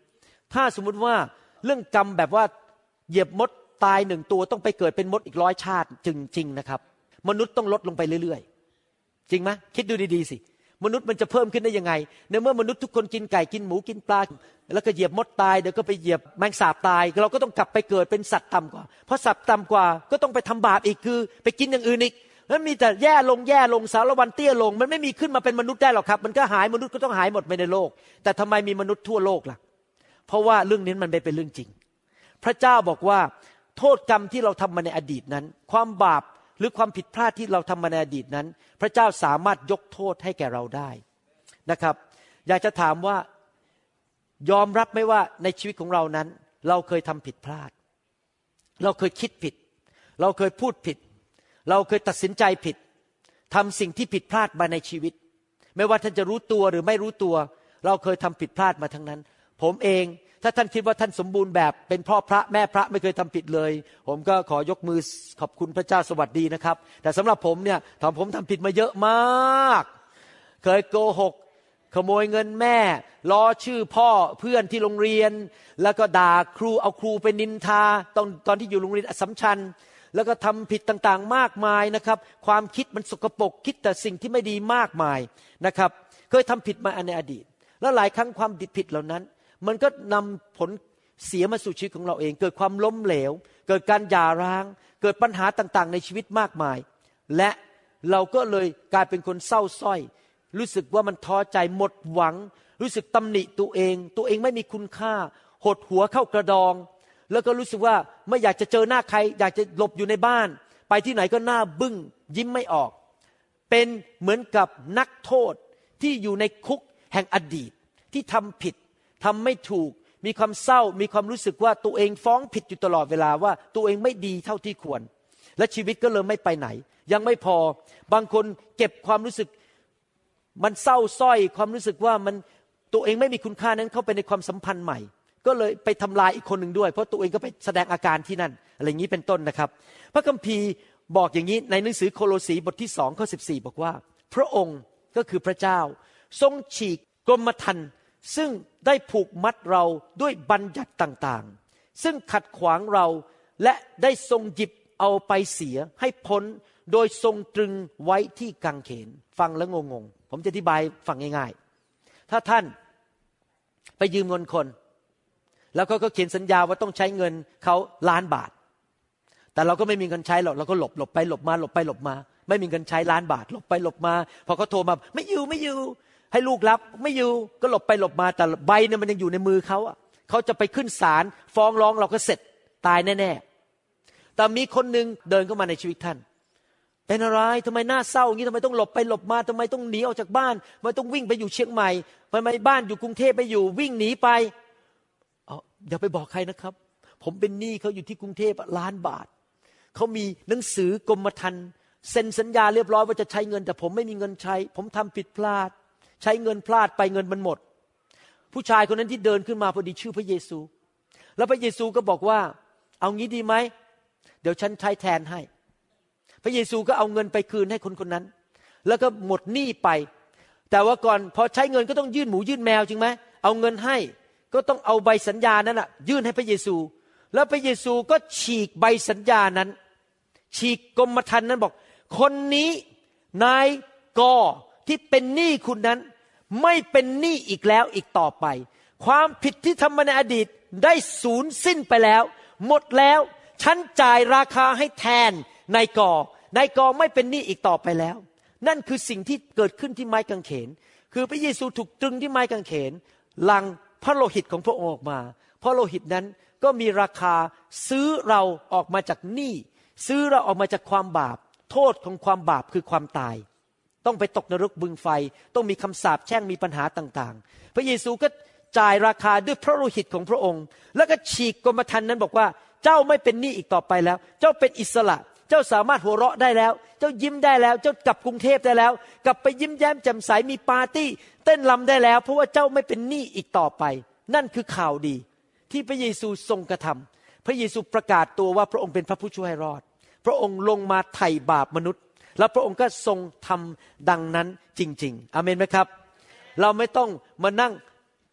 ถ้าสมมุติว่าเรื่องกรรมแบบว่าเหยียบมดตาย1ตัวต้องไปเกิดเป็นมดอีก100 ชาติจริงๆนะครับมนุษย์ต้องลดลงไปเรื่อยๆจริงไหมคิดดูดีๆสิมนุษย์มันจะเพิ่มขึ้นได้ยังไงในเมื่อมนุษย์ทุกคนกินไก่กินหมูกินปลาแล้วก็เหยียบมดตายเดี๋ยวก็ไปเหยียบแมงสาบตายเราก็ต้องกลับไปเกิดเป็นสัตว์ต่ำกว่าเพราะสัตว์ต่ำกว่าก็ต้องไปทำบาปอีกคือไปกินอย่างอื่นอีกแล้วมีแต่แย่ลงสารวันเตี้ยลงมันไม่มีขึ้นมาเป็นมนุษย์ได้หรอกครับมันก็หายมนุษย์ก็ต้องหายหมดไปในโลกแต่ทำไมมีมนุษย์ทั่วโลกล่ะเพราะว่าเรื่องนี้มันเป็นเรื่องจริงพระเจ้าบอกว่าโทษกรรมที่เราทำมาในอดีตนั้นความบาปหรือความผิดพลาดที่เราทำมาในอดีตนั้นพระเจ้าสามารถยกโทษให้แก่เราได้นะครับอยากจะถามว่ายอมรับไหมว่าในชีวิตของเรานั้นเราเคยทำผิดพลาดเราเคยคิดผิดเราเคยพูดผิดเราเคยตัดสินใจผิดทำสิ่งที่ผิดพลาดมาในชีวิตไม่ว่าท่านจะรู้ตัวหรือไม่รู้ตัวเราเคยทำผิดพลาดมาทั้งนั้นผมเองถ้าท่านคิดว่าท่านสมบูรณ์แบบเป็นพ่อพระแม่พระไม่เคยทำผิดเลยผมก็ขอยกมือขอบคุณพระเจ้าสวัสดีนะครับแต่สำหรับผมเนี่ยผมทำผิดมาเยอะมากเคยโกหกขโมยเงินแม่ล้อชื่อพ่อเพื่อนที่โรงเรียนแล้วก็ด่าครูเอาครูไปนินทาตอนที่อยู่โรงเรียนอัสสัมชัญแล้วก็ทำผิดต่างๆมากมายนะครับความคิดมันสกปรกคิดแต่สิ่งที่ไม่ดีมากมายนะครับเคยทำผิดมาในอดีตแล้วหลายครั้งความผิดเหล่านั้นมันก็นำผลเสียมาสู่ชีวิตของเราเองเกิดความล้มเหลวเกิดการหย่าร้างเกิดปัญหาต่างๆในชีวิตมากมายและเราก็เลยกลายเป็นคนเศร้าส้อยรู้สึกว่ามันท้อใจหมดหวังรู้สึกตำหนิตัวเองไม่มีคุณค่าหดหัวเข้ากระดองแล้วก็รู้สึกว่าไม่อยากจะเจอหน้าใครอยากจะหลบอยู่ในบ้านไปที่ไหนก็หน้าบึ้งยิ้มไม่ออกเป็นเหมือนกับนักโทษที่อยู่ในคุกแห่งอดีตที่ทำผิดทำไม่ถูกมีความเศร้ามีความรู้สึกว่าตัวเองฟ้องผิดอยู่ตลอดเวลาว่าตัวเองไม่ดีเท่าที่ควรและชีวิตก็เลยไม่ไปไหนยังไม่พอบางคนเก็บความรู้สึกมันเศร้าส้อยความรู้สึกว่ามันตัวเองไม่มีคุณค่านั้นเข้าไปในความสัมพันธ์ใหม่ก็เลยไปทำลายอีกคนหนึ่งด้วยเพราะตัวเองก็ไปแสดงอาการที่นั่นอะไรอย่างนี้เป็นต้นนะครับพระคัมภีร์บอกอย่างนี้ในหนังสือโคโลสีบทที่2ข้อ14บอกว่าพระองค์ก็คือพระเจ้าทรงฉีกกรมธรรม์ซึ่งได้ผูกมัดเราด้วยบัญญัติต่างๆซึ่งขัดขวางเราและได้ทรงหยิบเอาไปเสียให้พ้นโดยทรงตรึงไว้ที่กางเขนฟังแล้วงงๆผมจะอธิบายฟังง่ายๆถ้าท่านไปยืมเงินคนแล้วก็เขียนสัญญาว่าต้องใช้เงินเขา1,000,000 บาทแต่เราก็ไม่มีเงินใช้หรอกเราก็หลบไปหลบมาไม่มีเงินใช้1,000,000 บาทหลบไปหลบมาพอเขาโทรมาไม่อยู่ให้ลูกรับไม่อยู่ก็หลบไปหลบมาแต่ใบเนี่ยมันยังอยู่ในมือเขาเขาจะไปขึ้นศาลฟ้องร้องเราก็เสร็จตายแน่ๆแต่มีคนนึงเดินเข้ามาในชีวิตท่านเป็นอะไรทำไมหน้าเศร้าอย่างนี้ทำไมต้องหลบไปหลบมาทำไมต้องหนีออกจากบ้านทำไมต้องวิ่งไปอยู่เชียงใหม่ทำไมบ้านอยู่กรุงเทพไปอยู่วิ่งหนีไปอย่าไปบอกใครนะครับผมเป็นหนี้เขาอยู่ที่กรุงเทพ1,000,000 บาทเขามีหนังสือกรมธรรม์เซ็นสัญญาเรียบร้อยว่าจะใช้เงินแต่ผมไม่มีเงินใช้ผมทำผิดพลาดใช้เงินพลาดไปเงินมันหมดผู้ชายคนนั้นที่เดินขึ้นมาพอดีชื่อพระเยซูแล้วพระเยซูก็บอกว่าเอางี้ดีไหมเดี๋ยวฉันใช้แทนให้พระเยซูก็เอาเงินไปคืนให้คนคนนั้นแล้วก็หมดหนี้ไปแต่ว่าก่อนพอใช้เงินก็ต้องยื่นหมูยื่นแมวจริงไหมเอาเงินให้ก็ต้องเอาใบสัญญานั้นยื่นให้พระเยซูแล้วพระเยซูก็ฉีกใบสัญญานั้นฉีกกรมธรรม์นั้นบอกคนนี้นายกที่เป็นหนี้คุณนั้นไม่เป็นหนี้อีกแล้วอีกต่อไปความผิดที่ทำมาในอดีตได้สูญสิ้นไปแล้วหมดแล้วฉันจ่ายราคาให้แทนนายกไม่เป็นหนี้อีกต่อไปแล้วนั่นคือสิ่งที่เกิดขึ้นที่ไม้กางเขนคือพระเยซูถูกตรึงที่ไม้กางเขนหลั่งพระโลหิตของพระองค์ออกมาพระโลหิตนั้นก็มีราคาซื้อเราออกมาจากหนี้ซื้อเราออกมาจากความบาปโทษของความบาปคือความตายต้องไปตกนรกบึงไฟต้องมีคำสาปแช่งมีปัญหาต่างๆพระเยซูก็จ่ายราคาด้วยพระโลหิตของพระองค์แล้วก็ฉีกกรมธรรม์นั้นบอกว่าเจ้าไม่เป็นหนี้อีกต่อไปแล้วเจ้าเป็นอิสระเจ้าสามารถหัวเราะได้แล้วเจ้ายิ้มได้แล้วเจ้ากลับกรุงเทพได้แล้วกลับไปยิ้มแย้มแจ่มใสมีปาร์ตี้เต้นรำได้แล้วเพราะว่าเจ้าไม่เป็นหนี้อีกต่อไปนั่นคือข่าวดีที่พระเยซูทรงกระทำพระเยซูประกาศตัวว่าพระองค์เป็นพระผู้ช่วยให้รอดพระองค์ลงมาไถ่บาปมนุษย์แล้วพระองค์ก็ทรงทำดังนั้นจริงๆอาเมนไหมครับเราไม่ต้องมานั่ง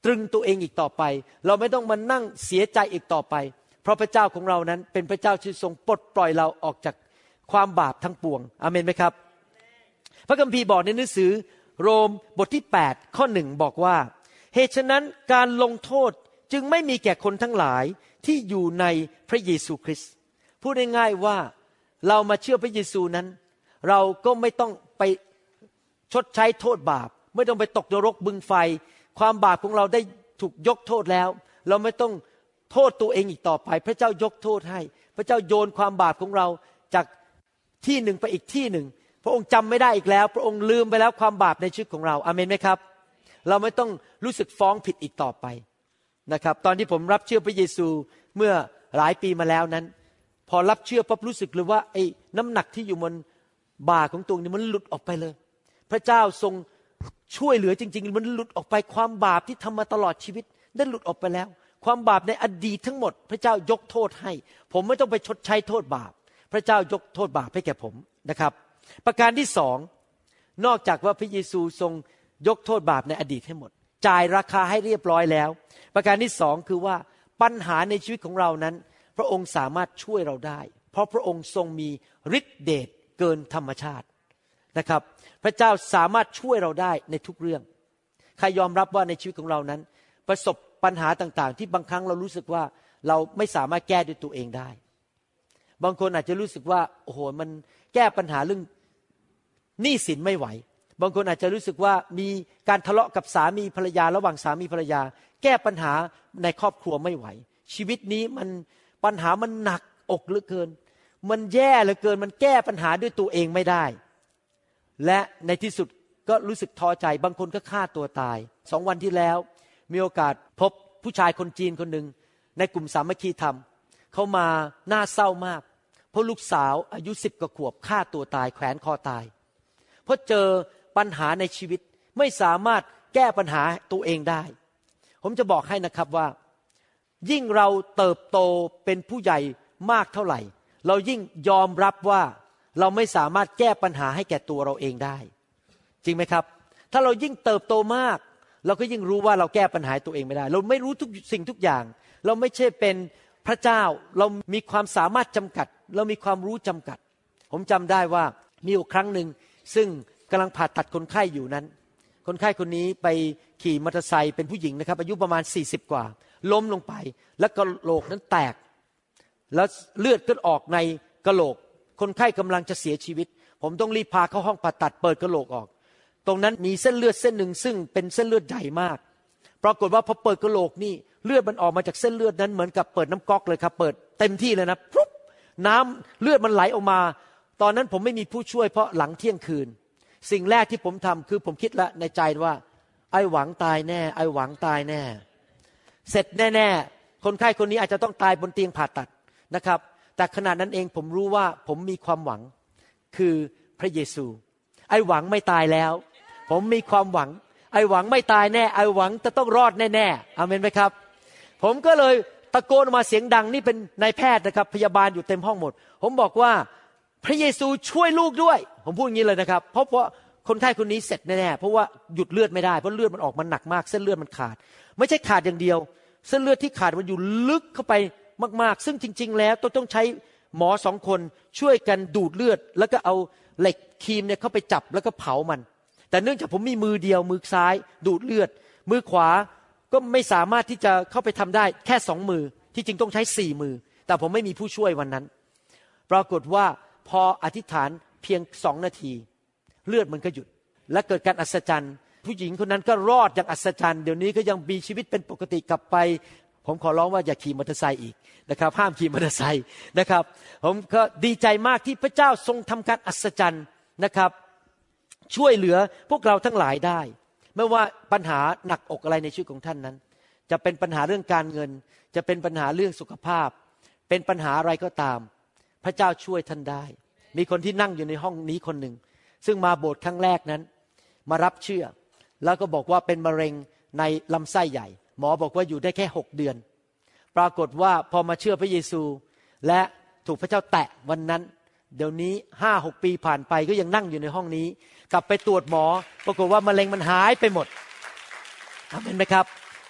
ตรึงตัวเองอีกต่อไปเราไม่ต้องมานั่งเสียใจอีกต่อไปเพราะพระเจ้าของเรานั้นเป็นพระเจ้าที่ทรงปลดปล่อยเราออกจากความบาปทั้งปวงอาเมนไหมครับพระคัมภีร์บอกในหนังสือโรมบทที่8ข้อ1บอกว่าเหตุฉะนั้นการลงโทษจึงไม่มีแก่คนทั้งหลายที่อยู่ในพระเยซูคริสต์พูดง่ายๆว่าเรามาเชื่อพระเยซูนั้นเราก็ไม่ต้องไปชดใช้โทษบาปไม่ต้องไปตกนรกบึงไฟความบาปของเราได้ถูกยกโทษแล้วเราไม่ต้องโทษตัวเองอีกต่อไปพระเจ้ายกโทษให้พระเจ้าโยนความบาปของเราจากที่หนึ่งไปอีกที่หนึ่งพระองค์จำไม่ได้อีกแล้วพระองค์ลืมไปแล้วความบาปในชีวิตของเราอาเมนไหมครับเราไม่ต้องรู้สึกฟ้องผิดอีกต่อไปนะครับตอนที่ผมรับเชื่อพระเยซูเมื่อหลายปีมาแล้วนั้นพอรับเชื่อปั๊บรู้สึกเลยว่าไอ้น้ำหนักที่อยู่บนบ่าของตัวนี้มันหลุดออกไปเลยพระเจ้าทรงช่วยเหลือจริงๆมันหลุดออกไปความบาปที่ทำมาตลอดชีวิตได้หลุดออกไปแล้วความบาปในอดีตทั้งหมดพระเจ้ายกโทษให้ผมไม่ต้องไปชดใช้โทษบาปพระเจ้ายกโทษบาปให้แก่ผมนะครับประการที่สองนอกจากว่าพระเยซูทรงยกโทษบาปในอดีตให้หมดจ่ายราคาให้เรียบร้อยแล้วประการที่สองคือว่าปัญหาในชีวิตของเรานั้นพระองค์สามารถช่วยเราได้เพราะพระองค์ทรงมีฤทธิเดชเกินธรรมชาตินะครับพระเจ้าสามารถช่วยเราได้ในทุกเรื่องใครยอมรับว่าในชีวิตของเรานั้นประสบปัญหาต่างๆที่บางครั้งเรารู้สึกว่าเราไม่สามารถแก้ด้วยตัวเองได้บางคนอาจจะรู้สึกว่าโอ้โหมันแก้ปัญหาเรื่องหนี้สินไม่ไหวบางคนอาจจะรู้สึกว่ามีการทะเลาะกับสามีภรรยาระหว่างสามีภรรยาแก้ปัญหาในครอบครัวไม่ไหวชีวิตนี้มันปัญหามันหนักอกเหลือเกินมันแย่เหลือเกินมันแก้ปัญหาด้วยตัวเองไม่ได้และในที่สุดก็รู้สึกท้อใจบางคนก็ฆ่าตัวตาย2 วันที่แล้วมีโอกาสพบผู้ชายคนจีนคนหนึ่งในกลุ่มสามัคคีธรรมเขามาน่าเศร้ามากเพราะลูกสาวอายุ10 กว่าขวบฆ่าตัวตายแขวนคอตายเพราะเจอปัญหาในชีวิตไม่สามารถแก้ปัญหาตัวเองได้ผมจะบอกให้นะครับว่ายิ่งเราเติบโตเป็นผู้ใหญ่มากเท่าไหร่เรายิ่งยอมรับว่าเราไม่สามารถแก้ปัญหาให้แก่ตัวเราเองได้จริงไหมครับถ้าเรายิ่งเติบโตมากเราก็ยิ่งรู้ว่าเราแก้ปัญหาตัวเองไม่ได้เราไม่รู้ทุกสิ่งทุกอย่างเราไม่ใช่เป็นพระเจ้าเรามีความสามารถจำกัดเรามีความรู้จำกัดผมจำได้ว่ามีอยู่ครั้งหนึ่งซึ่งกำลังผ่าตัดคนไข้อยู่นั้นคนไข้คนนี้ไปขี่มอเตอร์ไซค์เป็นผู้หญิงนะครับอายุประมาณ40 กว่าล้มลงไปแล้วกะโหลกนั้นแตกแล้วเลือดก็ออกในกะโหลกคนไข้กำลังจะเสียชีวิตผมต้องรีบพาเข้าห้องผ่าตัดเปิดกะโหลกออกตรงนั้นมีเส้นเลือดเส้นหนึ่งซึ่งเป็นเส้นเลือดใหญ่มากปรากฏว่าพอเปิดกะโหลกนี่เลือดมันออกมาจากเส้นเลือดนั้นเหมือนกับเปิดน้ำก๊อกเลยครับเปิดเต็มที่เลยนะปุ๊บน้ำเลือดมันไหลออกมาตอนนั้นผมไม่มีผู้ช่วยเพราะหลังเที่ยงคืนสิ่งแรกที่ผมทำคือผมคิดละในใจว่าไอ้หวังตายแน่ไอ้หวังตายแน่เสร็จแน่ๆคนไข้คนนี้อาจจะต้องตายบนเตียงผ่าตัดนะครับแต่ขณะนั้นเองผมรู้ว่าผมมีความหวังคือพระเยซูไอ้หวังไม่ตายแล้วผมมีความหวังไอ้หวังไม่ตายแน่ไอ้หวังจะต้องรอดแน่ๆอาเมนไหมครับผมก็เลยตะโกนออกมาเสียงดังนี่เป็นนายแพทย์นะครับพยาบาลอยู่เต็มห้องหมดผมบอกว่าพระเยซูช่วยลูกด้วยผมพูดอย่างนี้เลยนะครับเพราะคนไข้คนนี้เสร็จแน่ๆเพราะว่าหยุดเลือดไม่ได้เพราะเลือดมันออกมาหนักมากเส้นเลือดมันขาดไม่ใช่ขาดอย่างเดียวเส้นเลือดที่ขาดมันอยู่ลึกเข้าไปมากๆซึ่งจริงๆแล้วต้องใช้หมอ2 คนช่วยกันดูดเลือดแล้วก็เอาเหล็กครีมเนี่ยเข้าไปจับแล้วก็เผามันแต่เนื่องจากผมมีมือเดียวมือซ้ายดูดเลือดมือขวาก็ไม่สามารถที่จะเข้าไปทำได้แค่2 มือที่จริงต้องใช้4 มือแต่ผมไม่มีผู้ช่วยวันนั้นปรากฏว่าพออธิษฐานเพียง2 นาทีเลือดมันก็หยุดและเกิดการอัศจรรย์ผู้หญิงคนนั้นก็รอดอย่างอัศจรรย์เดี๋ยวนี้ก็ยังมีชีวิตเป็นปกติกลับไปผมขอร้องว่าอย่าขี่มอเตอร์ไซค์อีกนะครับห้ามขี่มอเตอร์ไซค์นะครับผมก็ดีใจมากที่พระเจ้าทรงทำการอัศจรรย์นะครับช่วยเหลือพวกเราทั้งหลายได้ไม่ว่าปัญหาหนักอกอะไรในชีวิตของท่านนั้นจะเป็นปัญหาเรื่องการเงินจะเป็นปัญหาเรื่องสุขภาพเป็นปัญหาอะไรก็ตามพระเจ้าช่วยท่านได้มีคนที่นั่งอยู่ในห้องนี้คนหนึ่งซึ่งมาโบสถ์ครั้งแรกนั้นมารับเชื่อแล้วก็บอกว่าเป็นมะเร็งในลำไส้ใหญ่หมอบอกว่าอยู่ได้แค่6 เดือนปรากฏว่าพอมาเชื่อพระเยซูและถูกพระเจ้าแตะวันนั้นเดี๋ยวนี้ 5-6 ปีผ่านไปก็ยังนั่งอยู่ในห้องนี้กลับไปตรวจหมอปรากฏว่ามะเร็งมันหายไปหมดอาเมนไหมครับ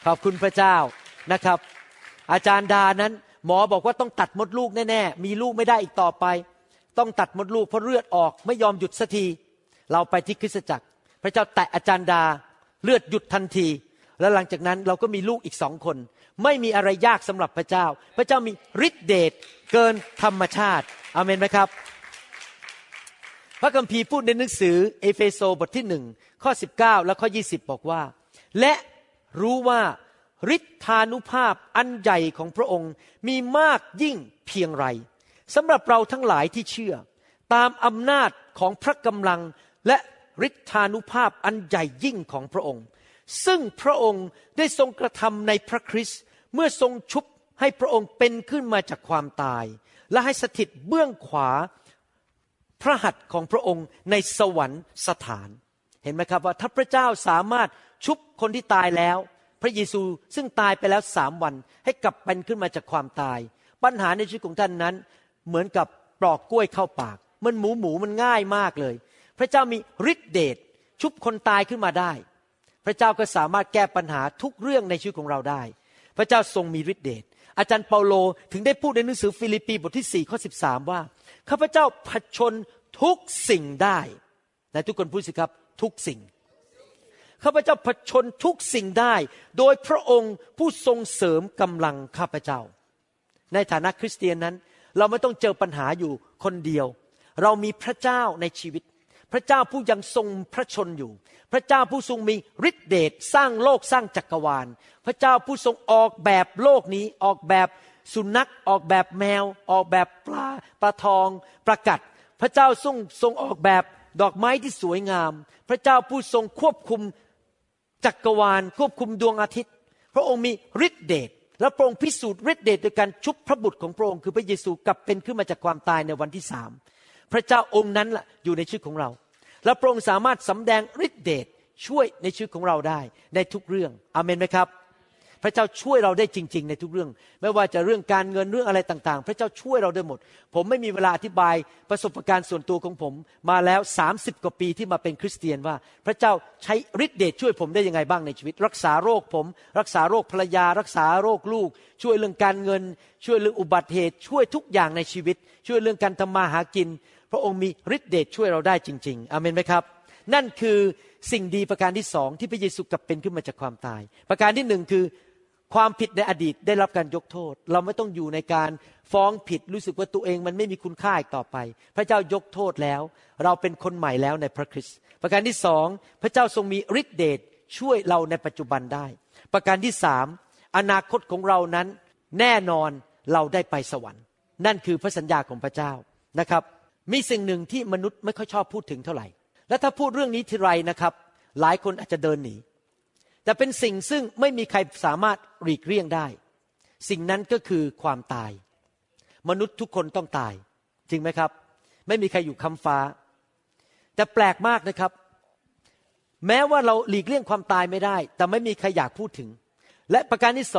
ขอบคุณพระเจ้านะครับอาจารย์ดานั้นหมอบอกว่าต้องตัดมดลูกแน่ๆมีลูกไม่ได้อีกต่อไปต้องตัดมดลูกเพราะเลือดออกไม่ยอมหยุดสักทีเราไปที่คริสตจักรพระเจ้าแตะอาจารย์ดาเลือดหยุดทันทีแล้วหลังจากนั้นเราก็มีลูกอีก2 คนไม่มีอะไรยากสำหรับพระเจ้าพระเจ้ามีฤทธิเดชเกินธรรมชาติอาเมนไหมครับพระคัมภีร์พูดในหนังสือเอเฟโซบทที่1ข้อ19และข้อ20บอกว่าและรู้ว่าฤทธานุภาพอันใหญ่ของพระองค์มีมากยิ่งเพียงไรสำหรับเราทั้งหลายที่เชื่อตามอำนาจของพระกำลังและฤทธานุภาพอันใหญ่ยิ่งของพระองค์ซึ่งพระองค์ได้ทรงกระทำในพระคริสต์เมื่อทรงชุบให้พระองค์เป็นขึ้นมาจากความตายและให้สถิตเบื้องขวาพระหัตถ์ของพระองค์ในสวรรคสถานเห็นไหมครับว่าถ้าพระเจ้าสามารถชุบคนที่ตายแล้วพระเยซูซึ่งตายไปแล้ว3 วันให้กลับเป็นขึ้นมาจากความตายปัญหาในชีวิตของท่านนั้นเหมือนกับปลอกกล้วยเข้าปากมันหมูมันง่ายมากเลยพระเจ้ามีฤทธิเดชชุบคนตายขึ้นมาได้พระเจ้าก็สามารถแก้ปัญหาทุกเรื่องในชีวิตของเราได้พระเจ้าทรงมีฤทธิเดชอาจารย์เปาโลถึงได้พูดในหนังสือฟิลิปปีบทที่4ข้อ13ว่าข้าพเจ้าผจญทุกสิ่งได้และทุกคนพูดสิครับทุกสิ่งข้าพเจ้าผจญทุกสิ่งได้โดยพระองค์ผู้ทรงเสริมกำลังข้าพเจ้าในฐานะคริสเตียนนั้นเราไม่ต้องเจอปัญหาอยู่คนเดียวเรามีพระเจ้าในชีวิตพระเจ้าผู้ยังทรงพระชนอยู่พระเจ้าผู้ทรงมีฤทธิเดชสร้างโลกสร้างจักรวาลพระเจ้าผู้ทรงออกแบบโลกนี้ออกแบบสุนัขออกแบบแมวออกแบบปลาทองปลากัดพระเจ้าทรงออกแบบดอกไม้ที่สวยงามพระเจ้าผู้ทรงควบคุมจักรวาลควบคุมดวงอาทิตย์พระองค์มีฤทธิเดชและพระองค์พิสูจน์ฤทธิเดชโดยการชุบพระบุตรของพระองค์คือพระเยซูกลับเป็นขึ้นมาจากความตายในวันที่3พระเจ้าองค์นั้นล่ะอยู่ในชีวิตของเราและพระองค์สามารถสำแดงฤทธิเดชช่วยในชีวิตของเราได้ในทุกเรื่องอาเมนไหมครับพระเจ้าช่วยเราได้จริงๆในทุกเรื่องไม่ว่าจะเรื่องการเงินเรื่องอะไรต่างๆพระเจ้าช่วยเราได้หมดผมไม่มีเวลาอธิบายประสบการณ์ส่วนตัวของผมมาแล้ว30 กว่าปีที่มาเป็นคริสเตียนว่าพระเจ้าใช้ฤทธิเดชช่วยผมได้ยังไงบ้างในชีวิตรักษาโรคผมรักษาโรคภรรยารักษาโรคลูกช่วยเรื่องการเงินช่วยเรื่องอุบัติเหตุช่วยทุกอย่างในชีวิตช่วยเรื่องการทำมาหากินพระองค์มีฤทธิเดชช่วยเราได้จริงๆอาเมนไหมครับนั่นคือสิ่งดีประการที่2ที่พระเยซูกลับเป็นขึ้นมาจากความตายประการที่1คือความผิดในอดีตได้รับการยกโทษเราไม่ต้องอยู่ในการฟ้องผิดรู้สึกว่าตัวเองมันไม่มีคุณค่าอีกต่อไปพระเจ้ายกโทษแล้วเราเป็นคนใหม่แล้วในพระคริสต์ประการที่2พระเจ้าทรงมีฤทธิเดชช่วยเราในปัจจุบันได้ประการที่3อนาคตของเรานั้นแน่นอนเราได้ไปสวรรค์นั่นคือพระสัญญาของพระเจ้านะครับมีสิ่งหนึ่งที่มนุษย์ไม่ค่อยชอบพูดถึงเท่าไหร่และถ้าพูดเรื่องนี้ทีไรนะครับหลายคนอาจจะเดินหนีแต่เป็นสิ่งซึ่งไม่มีใครสามารถหลีกเลี่ยงได้สิ่งนั้นก็คือความตายมนุษย์ทุกคนต้องตายจริงไหมครับไม่มีใครอยู่ค้ำฟ้าแต่แปลกมากนะครับแม้ว่าเราหลีกเลี่ยงความตายไม่ได้แต่ไม่มีใครอยากพูดถึงและประการที่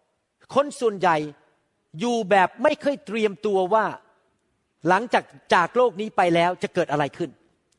2คนส่วนใหญ่อยู่แบบไม่เคยเตรียมตัวว่าหลังจากโลกนี้ไปแล้วจะเกิดอะไรขึ้น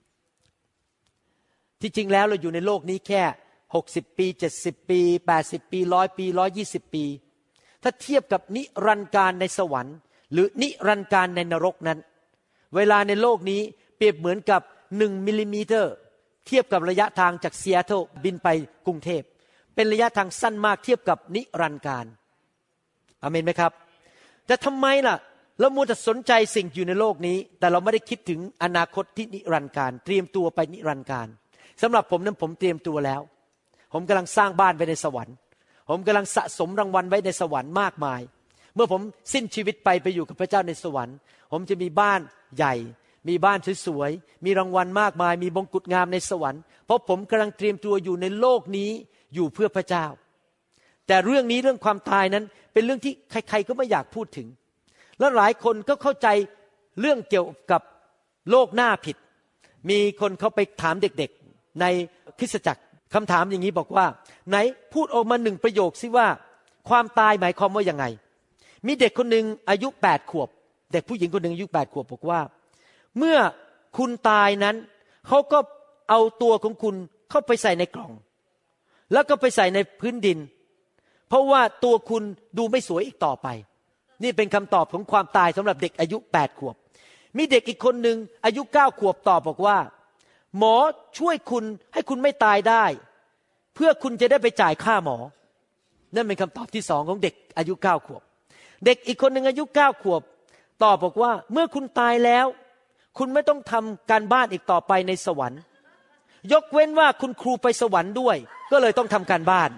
ที่จริงแล้วเราอยู่ในโลกนี้แค่60 ปี70 ปี80 ปี100 ปี120 ปีถ้าเทียบกับนิรันดร์การในสวรรค์หรือนิรันดร์การในนรกนั้นเวลาในโลกนี้เปรียบเหมือนกับ1 มิลลิเมตรเทียบกับระยะทางจากซีแอตเทิลบินไปกรุงเทพเป็นระยะทางสั้นมากเทียบกับนิรันดร์การอาเมนไหมครับแต่ทำไมล่ะเรามัวแต่สนใจสิ่งอยู่ในโลกนี้แต่เราไม่ได้คิดถึงอนาคตที่นิรันดร์การเตรียมตัวไปนิรันดร์การสำหรับผมนั้นผมเตรียมตัวแล้วผมกำลังสร้างบ้านไว้ในสวรรค์ผมกำลังสะสมรางวัลไว้ในสวรรค์มากมายเมื่อผมสิ้นชีวิตไปอยู่กับพระเจ้าในสวรรค์ผมจะมีบ้านใหญ่มีบ้านสวยๆมีรางวัลมากมายมีมงกุฎงามในสวรรค์เพราะผมกำลังเตรียมตัวอยู่ในโลกนี้อยู่เพื่อพระเจ้าแต่เรื่องนี้เรื่องความตายนั้นเป็นเรื่องที่ใครๆก็ไม่อยากพูดถึงและหลายคนก็เข้าใจเรื่องเกี่ยวกับโลกหน้าผิดมีคนเขาไปถามเด็กๆในคริสตจักรคำถามอย่างนี้บอกว่าไหนพูดออกมา1 ประโยคสิว่าความตายหมายความว่ายังไงมีเด็กคนหนึ่งอายุ8 ขวบเด็กผู้หญิงคนหนึ่งอายุ8 ขวบบอกว่าเมื่อคุณตายนั้นเขาก็เอาตัวของคุณเข้าไปใส่ในกล่องแล้วก็ไปใส่ในพื้นดินเพราะว่าตัวคุณดูไม่สวยอีกต่อไปนี่เป็นคำตอบของความตายสำหรับเด็กอายุ8 ขวบมีเด็กอีกคนหนึ่งอายุ9 ขวบตอบบอกว่าหมอช่วยคุณให้คุณไม่ตายได้เพื่อคุณจะได้ไปจ่ายค่าหมอนั่นเป็นคำตอบที่สองของเด็กอายุ9 ขวบเด็กอีกคนหนึ่งอายุ9 ขวบตอบบอกว่าเมื่อคุณตายแล้วคุณไม่ต้องทำการบ้านอีกต่อไปในสวรรค์ยกเว้นว่าคุณครูไปสวรรค์ด้วยก็เลยต้องทำการบ้าน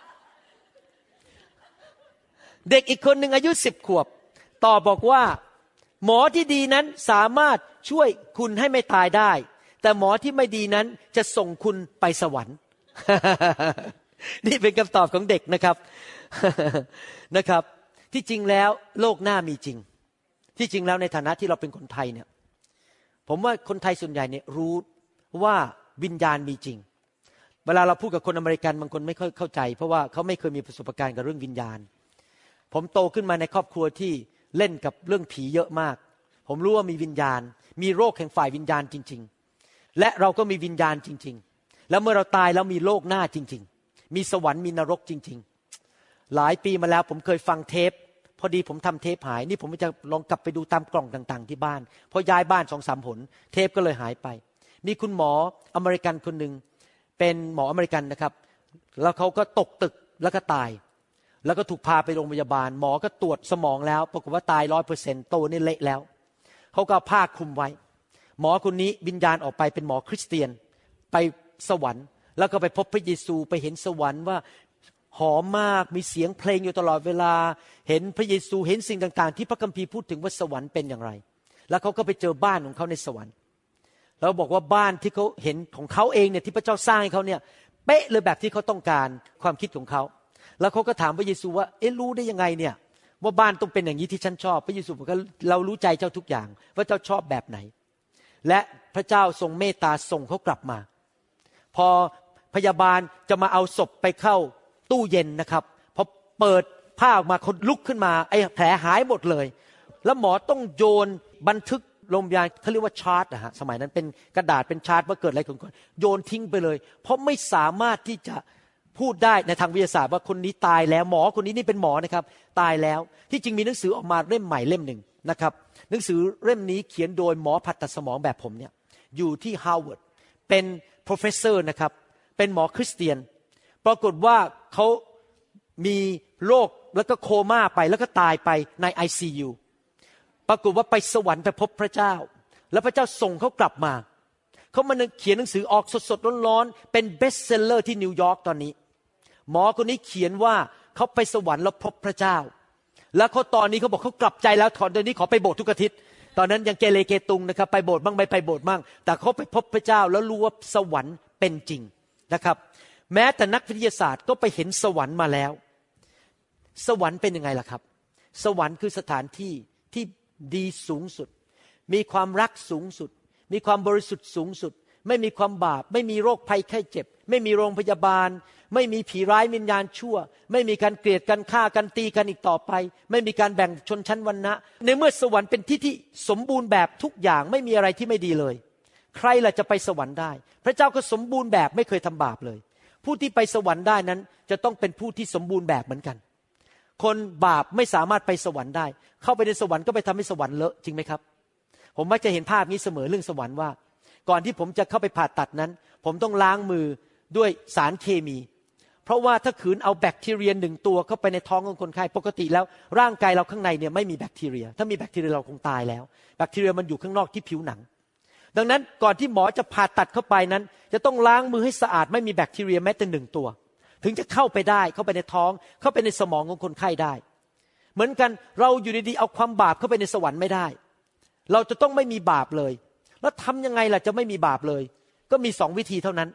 เด็กอีกคนหนึ่งอายุ10 ขวบตอบบอกว่าหมอที่ดีนั้นสามารถช่วยคุณให้ไม่ตายได้แต่หมอที่ไม่ดีนั้นจะส่งคุณไปสวรรค์ นี่เป็นคำตอบของเด็กนะครับ นะครับที่จริงแล้วโลกหน้ามีจริงที่จริงแล้วในฐานะที่เราเป็นคนไทยเนี่ยผมว่าคนไทยส่วนใหญ่เนี่ยรู้ว่าวิญญาณมีจริงเวลาเราพูดกับคนอเมริกันบางคนไม่ค่อยเข้าใจเพราะว่าเขาไม่เคยมีประสบการณ์กับเรื่องวิญญาณผมโตขึ้นมาในครอบครัวที่เล่นกับเรื่องผีเยอะมากผมรู้ว่ามีวิญญาณมีโรคแห่งฝ่ายวิญญาณจริงๆและเราก็มีวิญญาณจริงๆแล้วเมื่อเราตายแล้วมีโลกหน้าจริงๆมีสวรรค์มีนรกจริงๆหลายปีมาแล้วผมเคยฟังเทปพอดีผมทำเทปหายนี่ผมจะลองกลับไปดูตามกล่องต่างๆที่บ้านพอย้ายบ้าน 2-3 หนเทปก็เลยหายไปมีคุณหมออเมริกันคนหนึ่งเป็นหมออเมริกันนะครับแล้วเขาก็ตกตึกแล้วก็ตายแล้วก็ถูกพาไปโรงพยาบาลหมอก็ตรวจสมองแล้วปรากฏว่าตาย 100% โตนี่เละแล้วเขาก็ผ้าคลุมไว้หมอคนนี้วิญญาณออกไปเป็นหมอคริสเตียนไปสวรรค์แล้วก็ไปพบพระเยซูไปเห็นสวรรค์ว่าหอมมากมีเสียงเพลงอยู่ตลอดเวลาเห็นพระเยซูเห็นสิ่งต่างๆที่พระคัมภีร์พูดถึงว่าสวรรค์เป็นอย่างไรแล้วเขาก็ไปเจอบ้านของเขาในสวรรค์แล้วบอกว่าบ้านที่เขาเห็นของเขาเองเนี่ยที่พระเจ้าสร้างให้เขาเนี่ยเป๊ะเลยแบบที่เขาต้องการความคิดของเขาแล้วเขาก็ถามพระเยซูว่ารู้ได้ยังไงเนี่ยว่าบ้านต้องเป็นอย่างนี้ที่ฉันชอบพระเยซูบอกว่าเรารู้ใจเจ้าทุกอย่างว่าเจ้าชอบแบบไหนและพระเจ้าทรงเมตตาส่งเขากลับมาพอพยาบาลจะมาเอาศพไปเข้าตู้เย็นนะครับพอเปิดผ้าออกมาคนลุกขึ้นมาไอ้แผลหายหมดเลยแล้วหมอต้องโยนบันทึกโรงพยาบาลเขาเรียกว่าชาร์ตนะฮะสมัยนั้นเป็นกระดาษเป็นชาร์ตว่าเกิดอะไรขึ้นก่อนโยนทิ้งไปเลยเพราะไม่สามารถที่จะพูดได้ในทางวิทยาศาสตร์ว่าคนนี้ตายแล้วหมอคนนี้นี่เป็นหมอนะครับตายแล้วที่จริงมีหนังสือออกมาเล่มใหม่เล่มหนึ่งนะครับหนังสือเล่มนี้เขียนโดยหมอผ่าตัดสมองแบบผมเนี่ยอยู่ที่ฮาร์วาร์ดเป็น professor นะครับเป็นหมอคริสเตียนปรากฏว่าเขามีโรคแล้วก็โคม่าไปแล้วก็ตายไปใน ICU ปรากฏว่าไปสวรรค์ไปพบพระเจ้าแล้วพระเจ้าส่งเขากลับมาเขามาเขียนหนังสือออกสดๆร้อนๆเป็นเบสเซลเลอร์ที่นิวยอร์กตอนนี้หมอคนนี้เขียนว่าเขาไปสวรรค์แล้วพบพระเจ้าแล้วเขาตอนนี้เขาบอกเขากลับใจแล้วตอนนี้ขอไปโบสถ์ทุกอาทิตย์ตอนนั้นยังเกเรเกตุงนะครับไปโบสถ์บ้างไม่ไปโบสถ์บ้างแต่เขาไปพบพระเจ้าแล้วรู้ว่าสวรรค์เป็นจริงนะครับแม้แต่นักวิทยาศาสตร์ก็ไปเห็นสวรรค์มาแล้วสวรรค์เป็นยังไงล่ะครับสวรรค์คือสถานที่ที่ดีสูงสุดมีความรักสูงสุดมีความบริสุทธิ์สูงสุดไม่มีความบาปไม่มีโรคภัยไข้เจ็บไม่มีโรงพยาบาลไม่มีผีร้ายวิญญาณชั่วไม่มีการเกลียดกันฆ่ากันตีกันอีกต่อไปไม่มีการแบ่งชนชั้นวรรณะในเมื่อสวรรค์เป็นที่ที่สมบูรณ์แบบทุกอย่างไม่มีอะไรที่ไม่ดีเลยใครล่ะจะไปสวรรค์ได้พระเจ้าก็สมบูรณ์แบบไม่เคยทำบาปเลยผู้ที่ไปสวรรค์ได้นั้นจะต้องเป็นผู้ที่สมบูรณ์แบบเหมือนกันคนบาปไม่สามารถไปสวรรค์ได้เข้าไปในสวรรค์ก็ไปทำให้สวรรค์เลอะจริงไหมครับผมมักจะเห็นภาพนี้เสมอเรื่องสวรรค์ว่าก่อนที่ผมจะเข้าไปผ่าตัดนั้นผมต้องล้างมือด้วยสารเคมีเพราะว่าถ้าขืนเอาแบคทีเรีย1ตัวเข้าไปในท้องของคนไข้ปกติแล้วร่างกายเราข้างในเนี่ยไม่มีแบคทีเรียถ้ามีแบคทีเรียเราคงตายแล้วแบคทีเรียมันอยู่ข้างนอกที่ผิวหนังดังนั้นก่อนที่หมอจะผ่าตัดเข้าไปนั้นจะต้องล้างมือให้สะอาดไม่มีแบคทีเรียแม้แต่1ตัวถึงจะเข้าไปได้เข้าไปในท้องเข้าไปในสมองของคนไข้ได้เหมือนกันเราอยู่ดีๆเอาความบาปเข้าไปในสวรรค์ไม่ได้เราจะต้องไม่มีบาปเลยแล้วทำยังไงล่ะจะไม่มีบาปเลยก็มี2วิธีเท่านั้น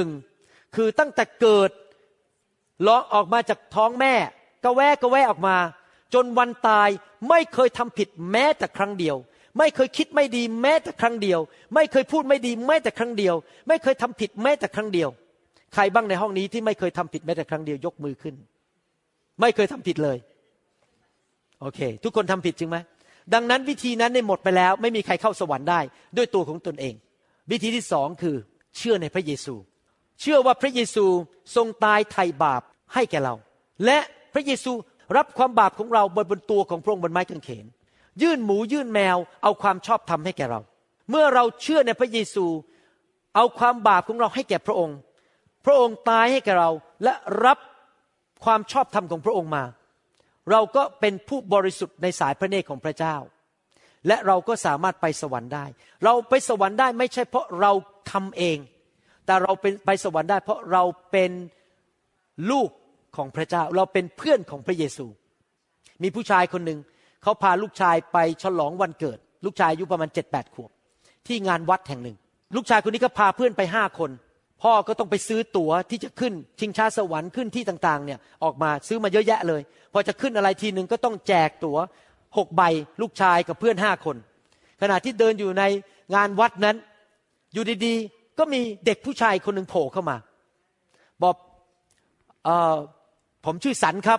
1คือตั้งแต่เกิดร้องออกมาจากท้องแม่กระแวะออกมาจนวันตายไม่เคยทำผิดแม้แต่ครั้งเดียวไม่เคยคิดไม่ดีแม้แต่ครั้งเดียวไม่เคยพูดไม่ดีแม้แต่ครั้งเดียวไม่เคยทำผิดแม้แต่ครั้งเดียวใครบ้างในห้องนี้ที่ไม่เคยทำผิดแม้แต่ครั้งเดียวยกมือขึ้นไม่เคยทำผิดเลยโอเคทุกคนทำผิดจริงไหมดังนั้นวิธีนั้นได้หมดไปแล้วไม่มีใครเข้าสวรรค์ได้ด้วยตัวของตนเองวิธีที่2คือเชื่อในพระเยซูเชื่อว่าพระเยซูทรงตายไถ่บาปให้แก่เราและพระเยซูรับความบาปของเราบนตัวของพระองค์บนไม้กางเขนยื่นหมูยื่นแมวเอาความชอบธรรมให้แก่เราเมื่อเราเชื่อในพระเยซูเอาความบาปของเราให้แก่พระองค์พระองค์ตายให้แก่เราและรับความชอบธรรมของพระองค์มาเราก็เป็นผู้บริสุทธิ์ในสายพระเนตรของพระเจ้าและเราก็สามารถไปสวรรค์ได้เราไปสวรรค์ได้ไม่ใช่เพราะเราทำเองแต่เราไปสวรรค์ได้เพราะเราเป็นลูกของพระเจ้าเราเป็นเพื่อนของพระเยซูมีผู้ชายคนหนึ่งเขาพาลูกชายไปฉลองวันเกิดลูกชายอายุประมาณ 7-8 ขวบที่งานวัดแห่งหนึ่งลูกชายคนนี้ก็พาเพื่อนไป5 คนพ่อก็ต้องไปซื้อตั๋วที่จะขึ้นชิงช้าสวรรค์ขึ้นที่ต่างๆเนี่ยออกมาซื้อมาเยอะแยะเลยพอจะขึ้นอะไรทีนึงก็ต้องแจกตั๋ว6 ใบลูกชายกับเพื่อน5 คนขณะที่เดินอยู่ในงานวัดนั้นอยู่ดีๆก็มีเด็กผู้ชายคนหนึ่งโผล่เข้ามาบอกผมชื่อสันครับ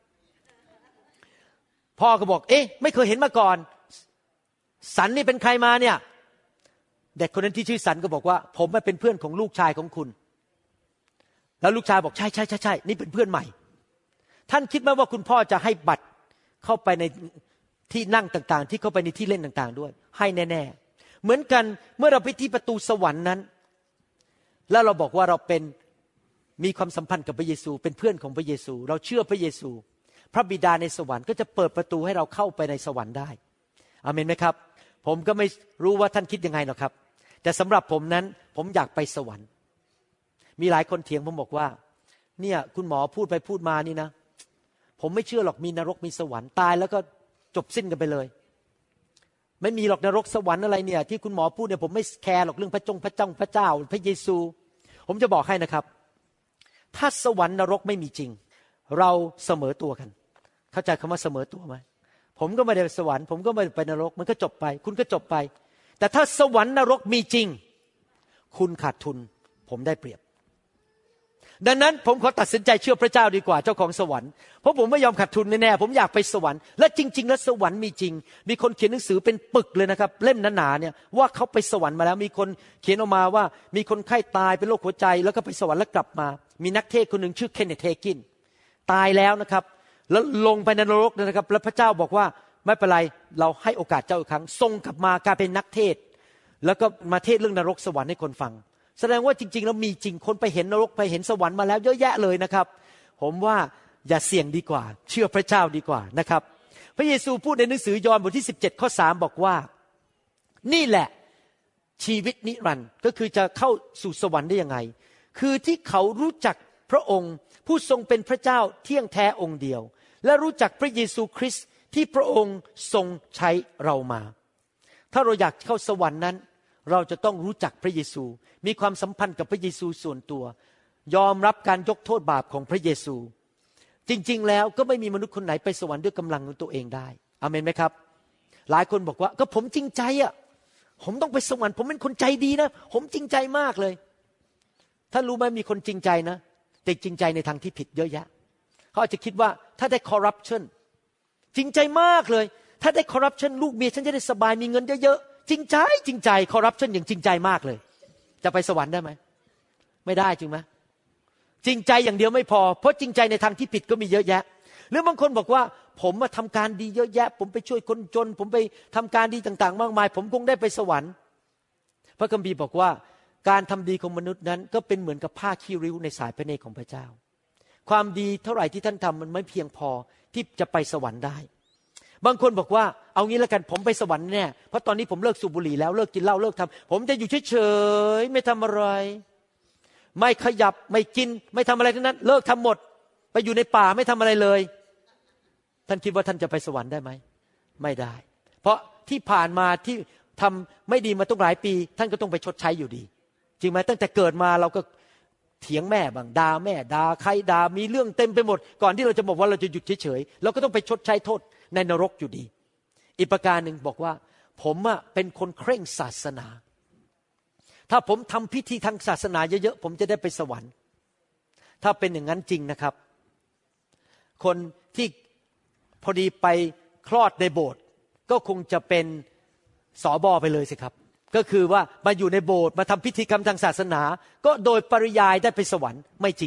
พ่อก็บอกเอ๊ะไม่เคยเห็นมาก่อนสันนี่เป็นใครมาเนี่ยเด็กคนนั้นที่ชื่อสันก็บอกว่าผมเป็นเพื่อนของลูกชายของคุณแล้วลูกชายบอกใช่นี่เป็นเพื่อนใหม่ท่านคิดไหมว่าคุณพ่อจะให้บัตรเข้าไปในที่นั่งต่างๆที่เข้าไปในที่เล่นต่างๆด้วยให้แน่ๆเหมือนกันเมื่อเราไปที่ประตูสวรรค์นั้นแล้วเราบอกว่าเรามีความสัมพันธ์กับพระเยซูเป็นเพื่อนของพระเยซูเราเชื่อพระเยซูพระบิดาในสวรรค์ก็จะเปิดประตูให้เราเข้าไปในสวรรค์ได้อาเมนไหมครับผมก็ไม่รู้ว่าท่านคิดยังไงหรอกครับแต่สำหรับผมนั้นผมอยากไปสวรรค์มีหลายคนเถียงผมบอกว่าเนี่ยคุณหมอพูดไปพูดมานี่นะผมไม่เชื่อหรอกมีนรกมีสวรรค์ตายแล้วก็จบสิ้นกันไปเลยไม่มีหรอกนรกสวรรค์อะไรเนี่ยที่คุณหมอพูดเนี่ยผมไม่แคร์หรอกเรื่องพระเจ้าพระเจ้าพระเยซูผมจะบอกให้นะครับถ้าสวรรค์นรกไม่มีจริงเราเสมอตัวกันเข้าใจคำว่าเสมอตัวไหมผมก็ไม่ได้ไปสวรรค์ผมก็ไม่ได้ไปนรกมันก็จบไปคุณก็จบไปแต่ถ้าสวรรค์นรกมีจริงคุณขาดทุนผมได้เปรียบดังนั้นผมขอตัดสินใจเชื่อพระเจ้าดีกว่าเจ้าของสวรรค์เพราะผมไม่ยอมขาดทุนแน่ๆผมอยากไปสวรรค์และจริงๆแล้วสวรรค์มีจริงมีคนเขียนหนังสือเป็นปึกเลยนะครับเล่มหนาๆเนี่ยว่าเขาไปสวรรค์มาแล้วมีคนเขียนออกมาว่ามีคนไข้ตายเป็นโรคหัวใจแล้วก็ไปสวรรค์แล้วกลับมามีนักเทศน์คนหนึ่งชื่อเคนเนธ เฮกินตายแล้วนะครับแล้วลงไปในนรกนะครับแล้วพระเจ้าบอกว่าไม่เป็นไรเราให้โอกาสเจ้าอีกครั้งส่งกลับมากลายเป็นนักเทศน์แล้วก็มาเทศเรื่องนรกสวรรค์ให้คนฟังแสดงว่าจริงๆแล้วมีจริงคนไปเห็นนรกไปเห็นสวรรค์มาแล้วเยอะแยะเลยนะครับผมว่าอย่าเสี่ยงดีกว่าเชื่อพระเจ้าดีกว่านะครับพระเยซูพูดในหนังสือยอห์นบทที่17ข้อ3บอกว่านี่แหละชีวิตนิรันดร์ก็คือจะเข้าสู่สวรรค์ได้ยังไงคือที่เขารู้จักพระองค์ผู้ทรงเป็นพระเจ้าเที่ยงแท้องค์เดียวและรู้จักพระเยซูคริสต์ที่พระองค์ทรงใช้เรามาถ้าเราอยากเข้าสวรรค์นั้นเราจะต้องรู้จักพระเยซูมีความสัมพันธ์กับพระเยซูส่วนตัวยอมรับการยกโทษบาปของพระเยซูจริงๆแล้วก็ไม่มีมนุษย์คนไหนไปสวรรค์ด้วยกำลังของตัวเองได้อาเมนไหมครับหลายคนบอกว่าก็ผมจริงใจอ่ะผมต้องไปสวรรค์ผมเป็นคนใจดีนะผมจริงใจมากเลยท่านรู้ไหมมีคนจริงใจนะแต่จริงใจในทางที่ผิดเยอะแยะเขาอาจจะคิดว่าถ้าได้คอร์รัปชันจริงใจมากเลยถ้าได้คอร์รัปชันลูกเมียฉันจะได้สบายมีเงินเยอะๆจริงใจคอร์รัปชันอย่างจริงใจมากเลยจะไปสวรรค์ได้ไหมไม่ได้จริงไหมจริงใจอย่างเดียวไม่พอเพราะจริงใจในทางที่ผิดก็มีเยอะแยะหรือบางคนบอกว่าผมมาทำการดีเยอะแยะผมไปช่วยคนจนผมไปทำการดีต่างๆมากมายผมคงได้ไปสวรรค์พระคัมภีร์บอกว่าการทำดีของมนุษย์นั้นก็เป็นเหมือนกับผ้าขี้ริ้วในสายพระเนตรของพระเจ้าความดีเท่าไหร่ที่ท่านทำมันไม่เพียงพอที่จะไปสวรรค์ได้บางคนบอกว่าเอางี้แล้วกันผมไปสวรรค์แน่เพราะตอนนี้ผมเลิกสูบบุหรี่แล้วเลิกกินเหล้าเลิกทำผมจะอยู่เฉยๆไม่ทำอะไรไม่ขยับไม่กินไม่ทำอะไรทั้งนั้นเลิกทำหมดไปอยู่ในป่าไม่ทำอะไรเลยท่านคิดว่าท่านจะไปสวรรค์ได้ไหมไม่ได้เพราะที่ผ่านมาที่ทำไม่ดีมาตั้งหลายปีท่านก็ต้องไปชดใช้อยู่ดีจริงไหมตั้งแต่เกิดมาเราก็เถียงแม่บ้างด่าแม่ด่าใครด่ามีเรื่องเต็มไปหมดก่อนที่เราจะบอกว่าเราจะหยุดเฉยๆเราก็ต้องไปชดใช้โทษในนรกอยู่ดีอีกประการหนึ่งบอกว่าผมเป็นคนเคร่งศาสนาถ้าผมทำพิธีทางศาสนาเยอะๆผมจะได้ไปสวรรค์ถ้าเป็นอย่างนั้นจริงนะครับคนที่พอดีไปคลอดในโบสถ์ก็คงจะเป็นสบไปเลยสิครับก็คือว่ามาอยู่ในโบสถ์มาทำพิธีกรรมทางศาสนาก็โดยปริยายได้ไปสวรรค์ไม่จริงครับ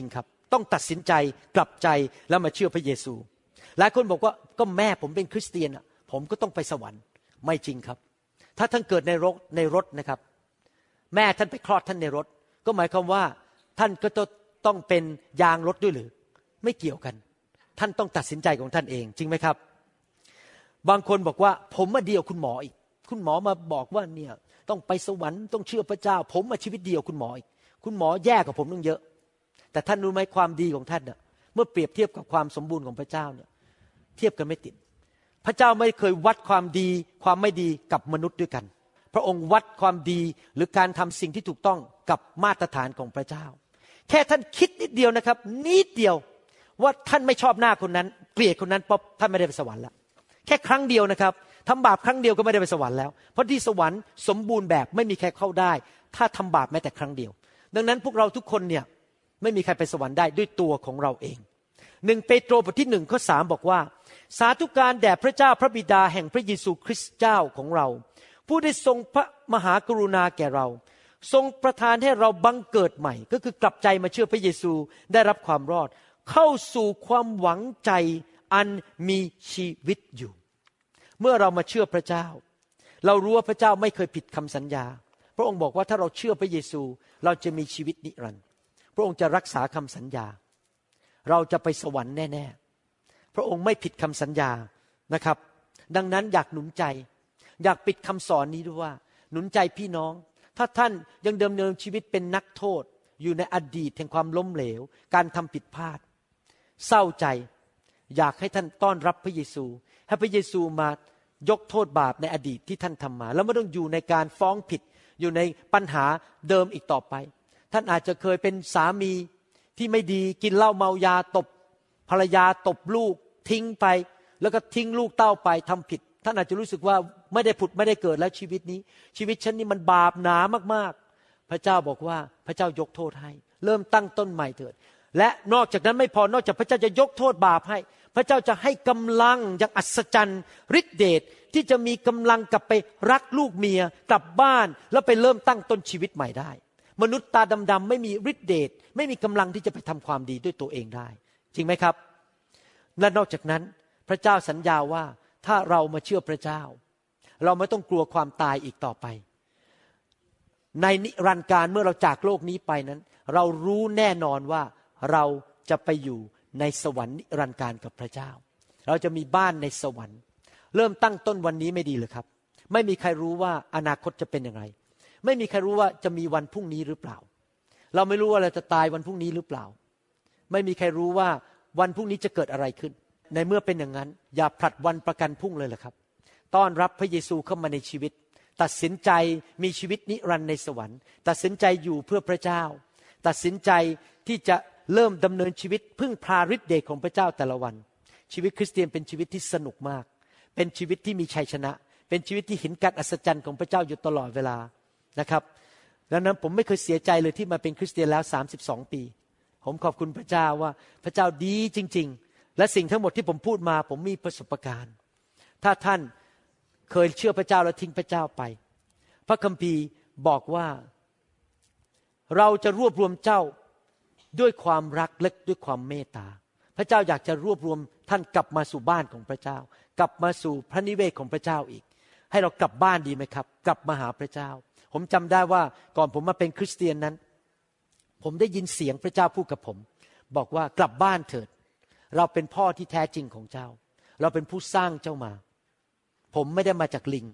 ต้องตัดสินใจกลับใจแล้วมาเชื่อพระเยซูหลายคนบอกว่าก็แม่ผมเป็นคริสเตียนผมก็ต้องไปสวรรค์ไม่จริงครับถ้าท่านเกิดในรถนะครับแม่ท่านไปคลอดท่านในรถก็หมายความว่าท่านก็ต้องเป็นยางรถด้วยหรือไม่เกี่ยวกันท่านต้องตัดสินใจของท่านเองจริงไหมครับบางคนบอกว่าผมมาเดียวคุณหมออีกคุณหมอมาบอกว่าเนี่ยต้องไปสวรรค์ต้องเชื่อพระเจ้าผมมาชีวิตเดียวคุณหมออีกคุณหมอแย่กว่าผมตั้งเยอะแต่ท่านรู้ไหมความดีของท่านเนี่ยเมื่อเปรียบเทียบกับความสมบูรณ์ของพระเจ้าเนี่ยเทียบกันไม่ติดพระเจ้าไม่เคยวัดความดีความไม่ดีกับมนุษย์ด้วยกันพระองค์วัดความดีหรือการทำสิ่งที่ถูกต้องกับมาตรฐานของพระเจ้าแค่ท่านคิดนิดเดียวนะครับนิดเดียวว่าท่านไม่ชอบหน้าคนนั้นเกลียดคนนั้นป๊อบท่านไม่ได้ไปสวรรค์แล้วแค่ครั้งเดียวนะครับทำบาปครั้งเดียวก็ไม่ได้ไปสวรรค์แล้วเพราะที่สวรรค์สมบูรณ์แบบไม่มีใครเข้าได้ถ้าทำบาปแม้แต่ครั้งเดียวดังนั้นพวกเราทุกคนเนี่ยไม่มีใครไปสวรรค์ได้ด้วยตัวของเราเอง1เปโตรบทที่1ข้อ3บอกว่าสาธุการแด่พระเจ้าพระบิดาแห่งพระเยซูคริสต์เจ้าของเราผู้ได้ทรงพระมหากรุณาแก่เราทรงประทานให้เราบังเกิดใหม่ก็คือกลับใจมาเชื่อพระเยซูได้รับความรอดเข้าสู่ความหวังใจอันมีชีวิตอยู่เมื่อเรามาเชื่อพระเจ้าเรารู้ว่าพระเจ้าไม่เคยผิดคำสัญญาพระองค์บอกว่าถ้าเราเชื่อพระเยซูเราจะมีชีวิตนิรันดร์พระองค์จะรักษาคำสัญญาเราจะไปสวรรค์แน่ๆพระองค์ไม่ผิดคำสัญญานะครับดังนั้นอยากหนุนใจอยากปิดคำสอนนี้ด้วยว่าหนุนใจพี่น้องถ้าท่านยังดำเนินชีวิตเป็นนักโทษอยู่ในอดีตแห่งความล้มเหลวการทำผิดพลาดเศร้าใจอยากให้ท่านต้อนรับพระเยซูให้พระเยซูมายกโทษบาปในอดีตที่ท่านทำมาแล้วไม่ต้องอยู่ในการฟ้องผิดอยู่ในปัญหาเดิมอีกต่อไปท่านอาจจะเคยเป็นสามีที่ไม่ดีกินเหล้าเมายาตบภรรยาตบลูกทิ้งไปแล้วก็ทิ้งลูกเต้าไปทำผิดท่านอาจจะรู้สึกว่าไม่ได้ผุดไม่ได้เกิดแล้วชีวิตนี้ชีวิตฉันนี่มันบาปหนามากๆพระเจ้าบอกว่าพระเจ้ายกโทษให้เริ่มตั้งต้นใหม่เถิดและนอกจากนั้นไม่พอนอกจากพระเจ้าจะยกโทษบาปให้พระเจ้าจะให้กำลังอย่างอัศจรรย์ฤทธิเดชที่จะมีกำลังกลับไปรักลูกเมียกลับบ้านแล้วไปเริ่มตั้งต้นชีวิตใหม่ได้มนุษย์ตาดำๆไม่มีฤทธิเดชไม่มีกำลังที่จะไปทำความดีด้วยตัวเองได้จริงไหมครับและนอกจากนั้นพระเจ้าสัญญาว่าถ้าเรามาเชื่อพระเจ้าเราไม่ต้องกลัวความตายอีกต่อไปในนิรันดร์การเมื่อเราจากโลกนี้ไปนั้นเรารู้แน่นอนว่าเราจะไปอยู่ในสวรรค์นิรันดร์การกับพระเจ้าเราจะมีบ้านในสวรรค์เริ่มตั้งต้นวันนี้ไม่ดีเลยครับไม่มีใครรู้ว่าอนาคตจะเป็นอย่างไรไม่มีใครรู้ว่าจะมีวันพรุ่งนี้หรือเปล่าเราไม่รู้ว่าเราจะตายวันพรุ่งนี้หรือเปล่าไม่มีใครรู้ว่าวันพรุ่งนี้จะเกิดอะไรขึ้นในเมื่อเป็นอย่างนั้นอย่าผลัดวันประกันพรุ่งเลยล่ะครับต้อนรับพระเยซูเข้ามาในชีวิตตัดสินใจมีชีวิตนิรันดร์ในสวรรค์ตัดสินใจอยู่เพื่อพระเจ้าตัดสินใจที่จะเริ่มดำเนินชีวิตพึ่งพาฤทธิ์เดชของพระเจ้าแต่ละวันชีวิตคริสเตียนเป็นชีวิตที่สนุกมากเป็นชีวิตที่มีชัยชนะเป็นชีวิตที่เห็นการอัศจรรย์ของพระเจ้าอยู่ตลอดเวลานะครับดังนั้นผมไม่เคยเสียใจเลยที่มาเป็นคริสเตียนแล้ว32ปีผมขอบคุณพระเจ้าว่าพระเจ้าดีจริงๆและสิ่งทั้งหมดที่ผมพูดมาผมมีประสบการณ์ถ้าท่านเคยเชื่อพระเจ้าแล้วทิ้งพระเจ้าไปพระคัมภีร์บอกว่าเราจะรวบรวมเจ้าด้วยความรักและด้วยความเมตตาพระเจ้าอยากจะรวบรวมท่านกลับมาสู่บ้านของพระเจ้ากลับมาสู่พระนิเวศของพระเจ้าอีกให้เรากลับบ้านดีไหมครับกลับมาหาพระเจ้าผมจำได้ว่าก่อนผมมาเป็นคริสเตียนนั้นผมได้ยินเสียงพระเจ้าพูดกับผมบอกว่ากลับบ้านเถิดเราเป็นพ่อที่แท้จริงของเจ้าเราเป็นผู้สร้างเจ้ามาผมไม่ได้มาจากลิง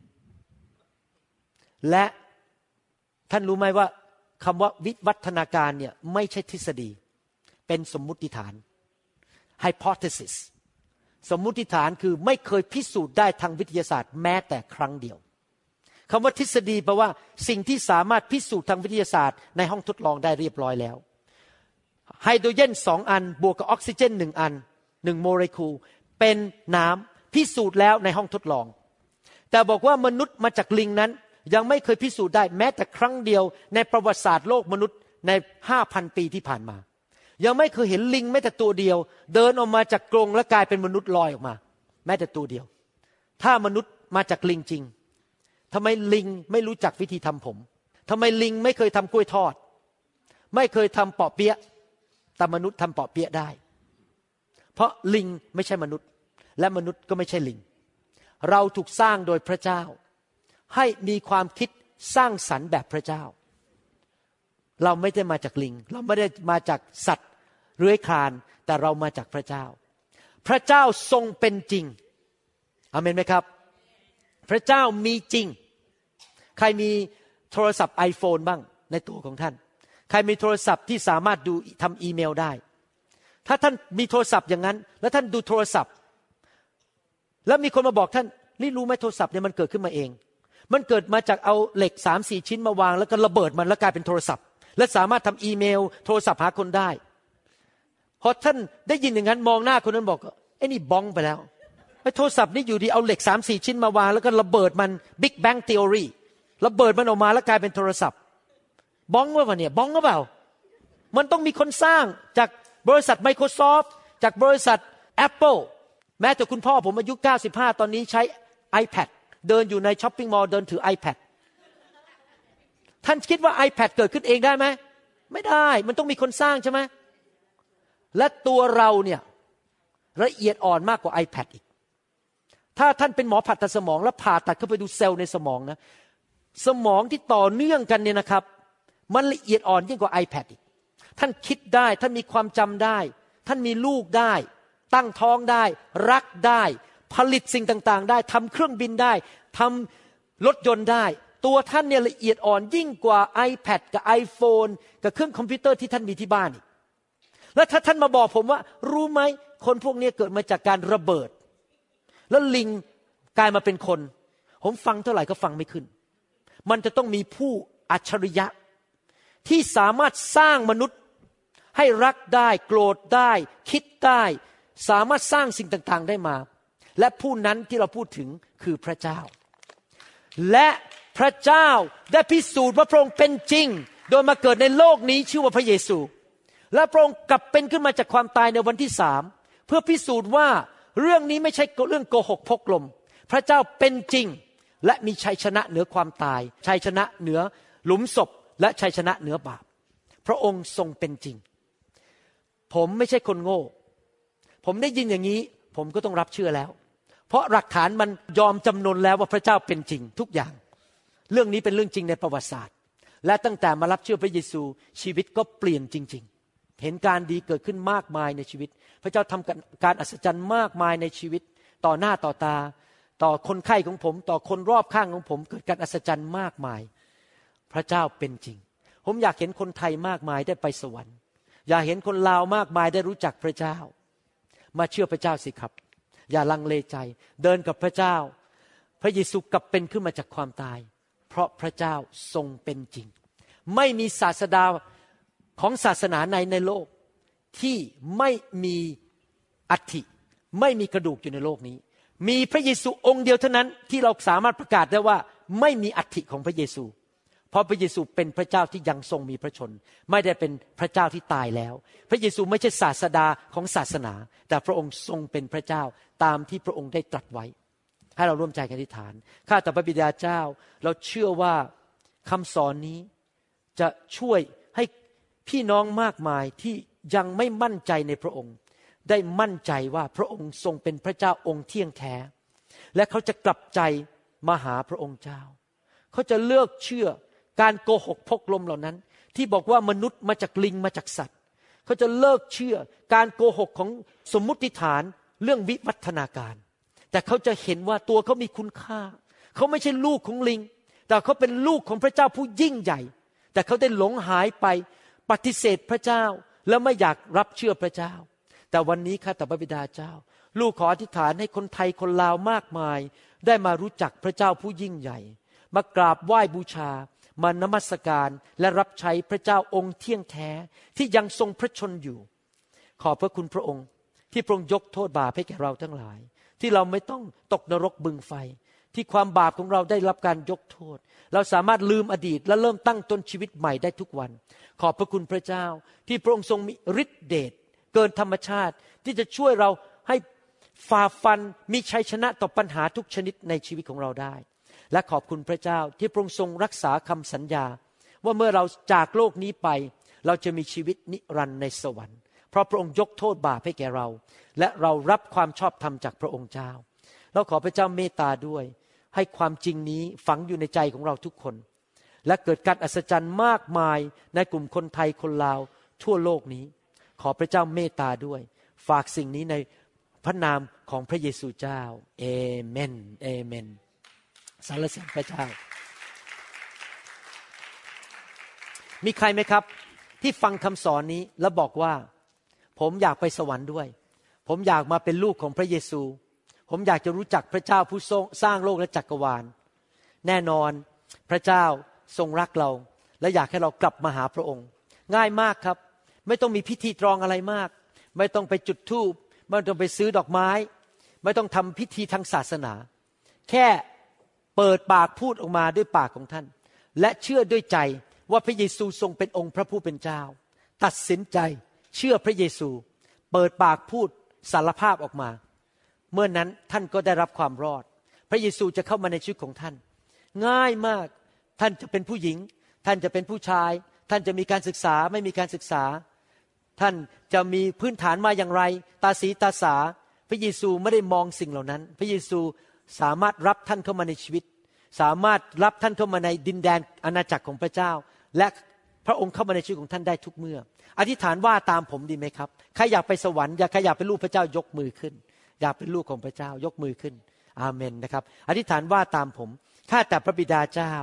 และท่านรู้ไหมว่าคำว่าวิวัฒนาการเนี่ยไม่ใช่ทฤษฎีเป็นสมมุติฐาน hypothesis สมมุติฐานคือไม่เคยพิสูจน์ได้ทางวิทยาศาสตร์แม้แต่ครั้งเดียวคำว่าทฤษฎีแปลว่าสิ่งที่สามารถพิสูจน์ทางวิทยาศาสตร์ในห้องทดลองได้เรียบร้อยแล้วไฮโดรเจน2อันบวกกับออกซิเจน1อัน1โมเลกุลเป็นน้ำพิสูจน์แล้วในห้องทดลองแต่บอกว่ามนุษย์มาจากลิงนั้นยังไม่เคยพิสูจน์ได้แม้แต่ครั้งเดียวในประวัติศาสตร์โลกมนุษย์ใน 5,000 ปีที่ผ่านมายังไม่เคยเห็นลิงแม้แต่ตัวเดียวเดินออกมาจากกรงและกลายเป็นมนุษย์ลอยออกมาแม้แต่ตัวเดียวถ้ามนุษย์มาจากลิงจริงทำไมลิงไม่รู้จักวิธีทำผมทำไมลิงไม่เคยทำกล้วยทอดไม่เคยทำปอเปี๊ยะแต่มนุษย์ทำเปาะเปี๊ยะได้เพราะลิงไม่ใช่มนุษย์และมนุษย์ก็ไม่ใช่ลิงเราถูกสร้างโดยพระเจ้าให้มีความคิดสร้างสรรค์แบบพระเจ้าเราไม่ได้มาจากลิงเราไม่ได้มาจากสัตว์เลื้อยคลานแต่เรามาจากพระเจ้าพระเจ้าทรงเป็นจริงอาเมนไหมครับพระเจ้ามีจริงใครมีโทรศัพท์ iPhone บ้างในตัวของท่านใครมีโทรศัพท์ที่สามารถดูทำอีเมลได้ถ้าท่านมีโทรศัพท์อย่างนั้นแล้วท่านดูโทรศัพท์แล้วมีคนมาบอกท่านนี่รู้ไหมโทรศัพท์เนี่ยมันเกิดขึ้นมาเองมันเกิดมาจากเอาเหล็ก 3-4 ชิ้นมาวางแล้วก็ระเบิดมันแล้วกลายเป็นโทรศัพท์และสามารถทำอีเมลโทรศัพท์หาคนได้พอท่านได้ยินอย่างนั้นมองหน้าคนนั้นบอกไอ้นี่บ้องไปแล้วไอ้โทรศัพท์นี่อยู่ดีเอาเหล็ก 3-4 ชิ้นมาวางแล้วก็ระเบิดมัน Big Bang Theory ระเบิดมันออกมาแล้วกลายเป็นโทรศัพท์บ้องว่าเนี่ยบ้องหรือเปล่ามันต้องมีคนสร้างจากบริษัท Microsoft จากบริษัท Apple แม้แต่คุณพ่อผมอายุ95ตอนนี้ใช้ iPad เดินอยู่ในช้อปปิ้งมอลล์เดินถือ iPad ท่านคิดว่า iPad เกิดขึ้นเองได้ไหมไม่ได้มันต้องมีคนสร้างใช่ไหมและตัวเราเนี่ยละเอียดอ่อนมากกว่า iPad อีกถ้าท่านเป็นหมอผ่าตัดสมองแล้วผ่าตัดเข้าไปดูเซลล์ในสมองนะสมองที่ต่อเนื่องกันเนี่ยนะครับมันละเอียดอ่อนยิ่งกว่า iPad อีกท่านคิดได้ท่านมีความจำได้ท่านมีลูกได้ตั้งท้องได้รักได้ผลิตสิ่งต่างๆได้ทำเครื่องบินได้ทำรถยนต์ได้ตัวท่านเนี่ยละเอียดอ่อนยิ่งกว่า iPad กับ iPhone กับเครื่องคอมพิวเตอร์ที่ท่านมีที่บ้านอีกแล้วถ้าท่านมาบอกผมว่ารู้ไหมคนพวกนี้เกิดมาจากการระเบิดแล้วลิงกลายมาเป็นคนผมฟังเท่าไหร่ก็ฟังไม่ขึ้นมันจะต้องมีผู้อัจฉริยะที่สามารถสร้างมนุษย์ให้รักได้โกรธได้คิดได้สามารถสร้างสิ่งต่างๆได้มาและผู้นั้นที่เราพูดถึงคือพระเจ้าและพระเจ้าได้พิสูจน์ว่าพระองค์เป็นจริงโดยมาเกิดในโลกนี้ชื่อว่าพระเยซูและพระองค์กลับเป็นขึ้นมาจากความตายในวันที่3เพื่อพิสูจน์ว่าเรื่องนี้ไม่ใช่เรื่องโกหกพกลมพระเจ้าเป็นจริงและมีชัยชนะเหนือความตายชัยชนะเหนือหลุมศพและชัยชนะเหนือบาปพระองค์ทรงเป็นจริงผมไม่ใช่คนโง่ผมได้ยินอย่างนี้ผมก็ต้องรับเชื่อแล้วเพราะหลักฐานมันยอมจำนนแล้วว่าพระเจ้าเป็นจริงทุกอย่างเรื่องนี้เป็นเรื่องจริงในประวัติศาสตร์และตั้งแต่มารับเชื่อพระเยซูชีวิตก็เปลี่ยนจริงๆเห็นการดีเกิดขึ้นมากมายในชีวิตพระเจ้าทำการอัศจรรย์มากมายในชีวิตต่อหน้าต่อตาต่อคนไข้ของผมต่อคนรอบข้างของผมเกิดการอัศจรรย์มากมายพระเจ้าเป็นจริงผมอยากเห็นคนไทยมากมายได้ไปสวรรค์อยากเห็นคนลาวมากมายได้รู้จักพระเจ้ามาเชื่อพระเจ้าสิครับอย่าลังเลใจเดินกับพระเจ้าพระเยซูกลับเป็นขึ้นมาจากความตายเพราะพระเจ้าทรงเป็นจริงไม่มีศาสดาของศาสนาไหนในโลกที่ไม่มีอัฐิไม่มีกระดูกอยู่ในโลกนี้มีพระเยซูองค์เดียวเท่านั้นที่เราสามารถประกาศได้ว่าไม่มีอัฐิของพระเยซูเพราะพระเยซูเป็นพระเจ้าที่ยังทรงมีพระชนไม่ได้เป็นพระเจ้าที่ตายแล้วพระเยซูไม่ใช่ศาสดาของศาสนาแต่พระองค์ทรงเป็นพระเจ้าตามที่พระองค์ได้ตรัสไว้ให้เราร่วมใจกันอธิษฐานข้าแต่พระบิดาเจ้าเราเชื่อว่าคำสอนนี้จะช่วยให้พี่น้องมากมายที่ยังไม่มั่นใจในพระองค์ได้มั่นใจว่าพระองค์ทรงเป็นพระเจ้าองค์เที่ยงแท้และเขาจะกลับใจมาหาพระองค์เจ้าเขาจะเลิกเชื่อการโกหกพกลมเหล่านั้นที่บอกว่ามนุษย์มาจากลิงมาจากสัตว์เขาจะเลิกเชื่อการโกหกของสมมุติฐานเรื่องวิวัฒนาการแต่เขาจะเห็นว่าตัวเขามีคุณค่าเขาไม่ใช่ลูกของลิงแต่เขาเป็นลูกของพระเจ้าผู้ยิ่งใหญ่แต่เขาได้หลงหายไปปฏิเสธพระเจ้าแล้วไม่อยากรับเชื่อพระเจ้าแต่วันนี้ข้าแต่พระบิดาเจ้าลูกขออธิษฐานให้คนไทยคนลาวมากมายได้มารู้จักพระเจ้าผู้ยิ่งใหญ่มากราบไหว้บูชามานมัสการและรับใช้พระเจ้าองค์เที่ยงแท้ที่ยังทรงพระชนอยู่ขอบพระคุณพระองค์ที่พระองค์ยกโทษบาปให้แก่เราทั้งหลายที่เราไม่ต้องตกนรกบึงไฟที่ความบาปของเราได้รับการยกโทษเราสามารถลืมอดีตและเริ่มตั้งต้นชีวิตใหม่ได้ทุกวันขอบพระคุณพระเจ้าที่พระองค์ทรงมีฤทธิ์เดชเกินธรรมชาติที่จะช่วยเราให้ฝ่าฟันมีชัยชนะต่อปัญหาทุกชนิดในชีวิตของเราได้และขอบคุณพระเจ้าที่พระองค์ทรงรักษาคำสัญญาว่าเมื่อเราจากโลกนี้ไปเราจะมีชีวิตนิรันดร์ในสวรรค์เพราะพระองค์ยกโทษบาปให้แก่เราและเรารับความชอบธรรมจากพระองค์เจ้าเราขอพระเจ้าเมตตาด้วยให้ความจริงนี้ฝังอยู่ในใจของเราทุกคนและเกิดการอัศจรรย์มากมายในกลุ่มคนไทยคนลาวทั่วโลกนี้ขอพระเจ้าเมตตาด้วยฝากสิ่งนี้ในพระนามของพระเยซูเจ้าเอเมนเอเมนสรรเสริญพระเจ้ามีใครไหมครับที่ฟังคำสอนนี้แล้วบอกว่าผมอยากไปสวรรค์ด้วยผมอยากมาเป็นลูกของพระเยซูผมอยากจะรู้จักพระเจ้าผู้สร้างโลกและจักรวาลแน่นอนพระเจ้าทรงรักเราและอยากให้เรากลับมาหาพระองค์ง่ายมากครับไม่ต้องมีพิธีตรองอะไรมากไม่ต้องไปจุดธูปไม่ต้องไปซื้อดอกไม้ไม่ต้องทำพิธีทางศาสนาแค่เปิดปากพูดออกมาด้วยปากของท่านและเชื่อด้วยใจว่าพระเยซูทรงเป็นองค์พระผู้เป็นเจ้าตัดสินใจเชื่อพระเยซูเปิดปากพูดสารภาพออกมาเมื่อนั้นท่านก็ได้รับความรอดพระเยซูจะเข้ามาในชีวิตของท่านง่ายมากท่านจะเป็นผู้หญิงท่านจะเป็นผู้ชายท่านจะมีการศึกษาไม่มีการศึกษาท่านจะมีพื้นฐานมาอย่างไรตาสีตาสาพระเยซูไม่ได้มองสิ่งเหล่านั้นพระเยซูสามารถรับท่านเข้ามาในชีวิตสามารถรับท่านเข้ามาในดินแดนอาณาจักรของพระเจ้าและพระองค์เข้ามาในชีวิตของท่านได้ทุกเมื่ออธิษฐานว่าตามผมดีไหมครับใครอยากไปสวรรค์ใครอยากเป็นลูกพระเจ้ายกมือขึ้นอยากเป็นลูกของพระเจ้ายกมือขึ้นอาเมนนะครับอธิษฐานว่าตามผมข้าแต่พระบิดาเจ้า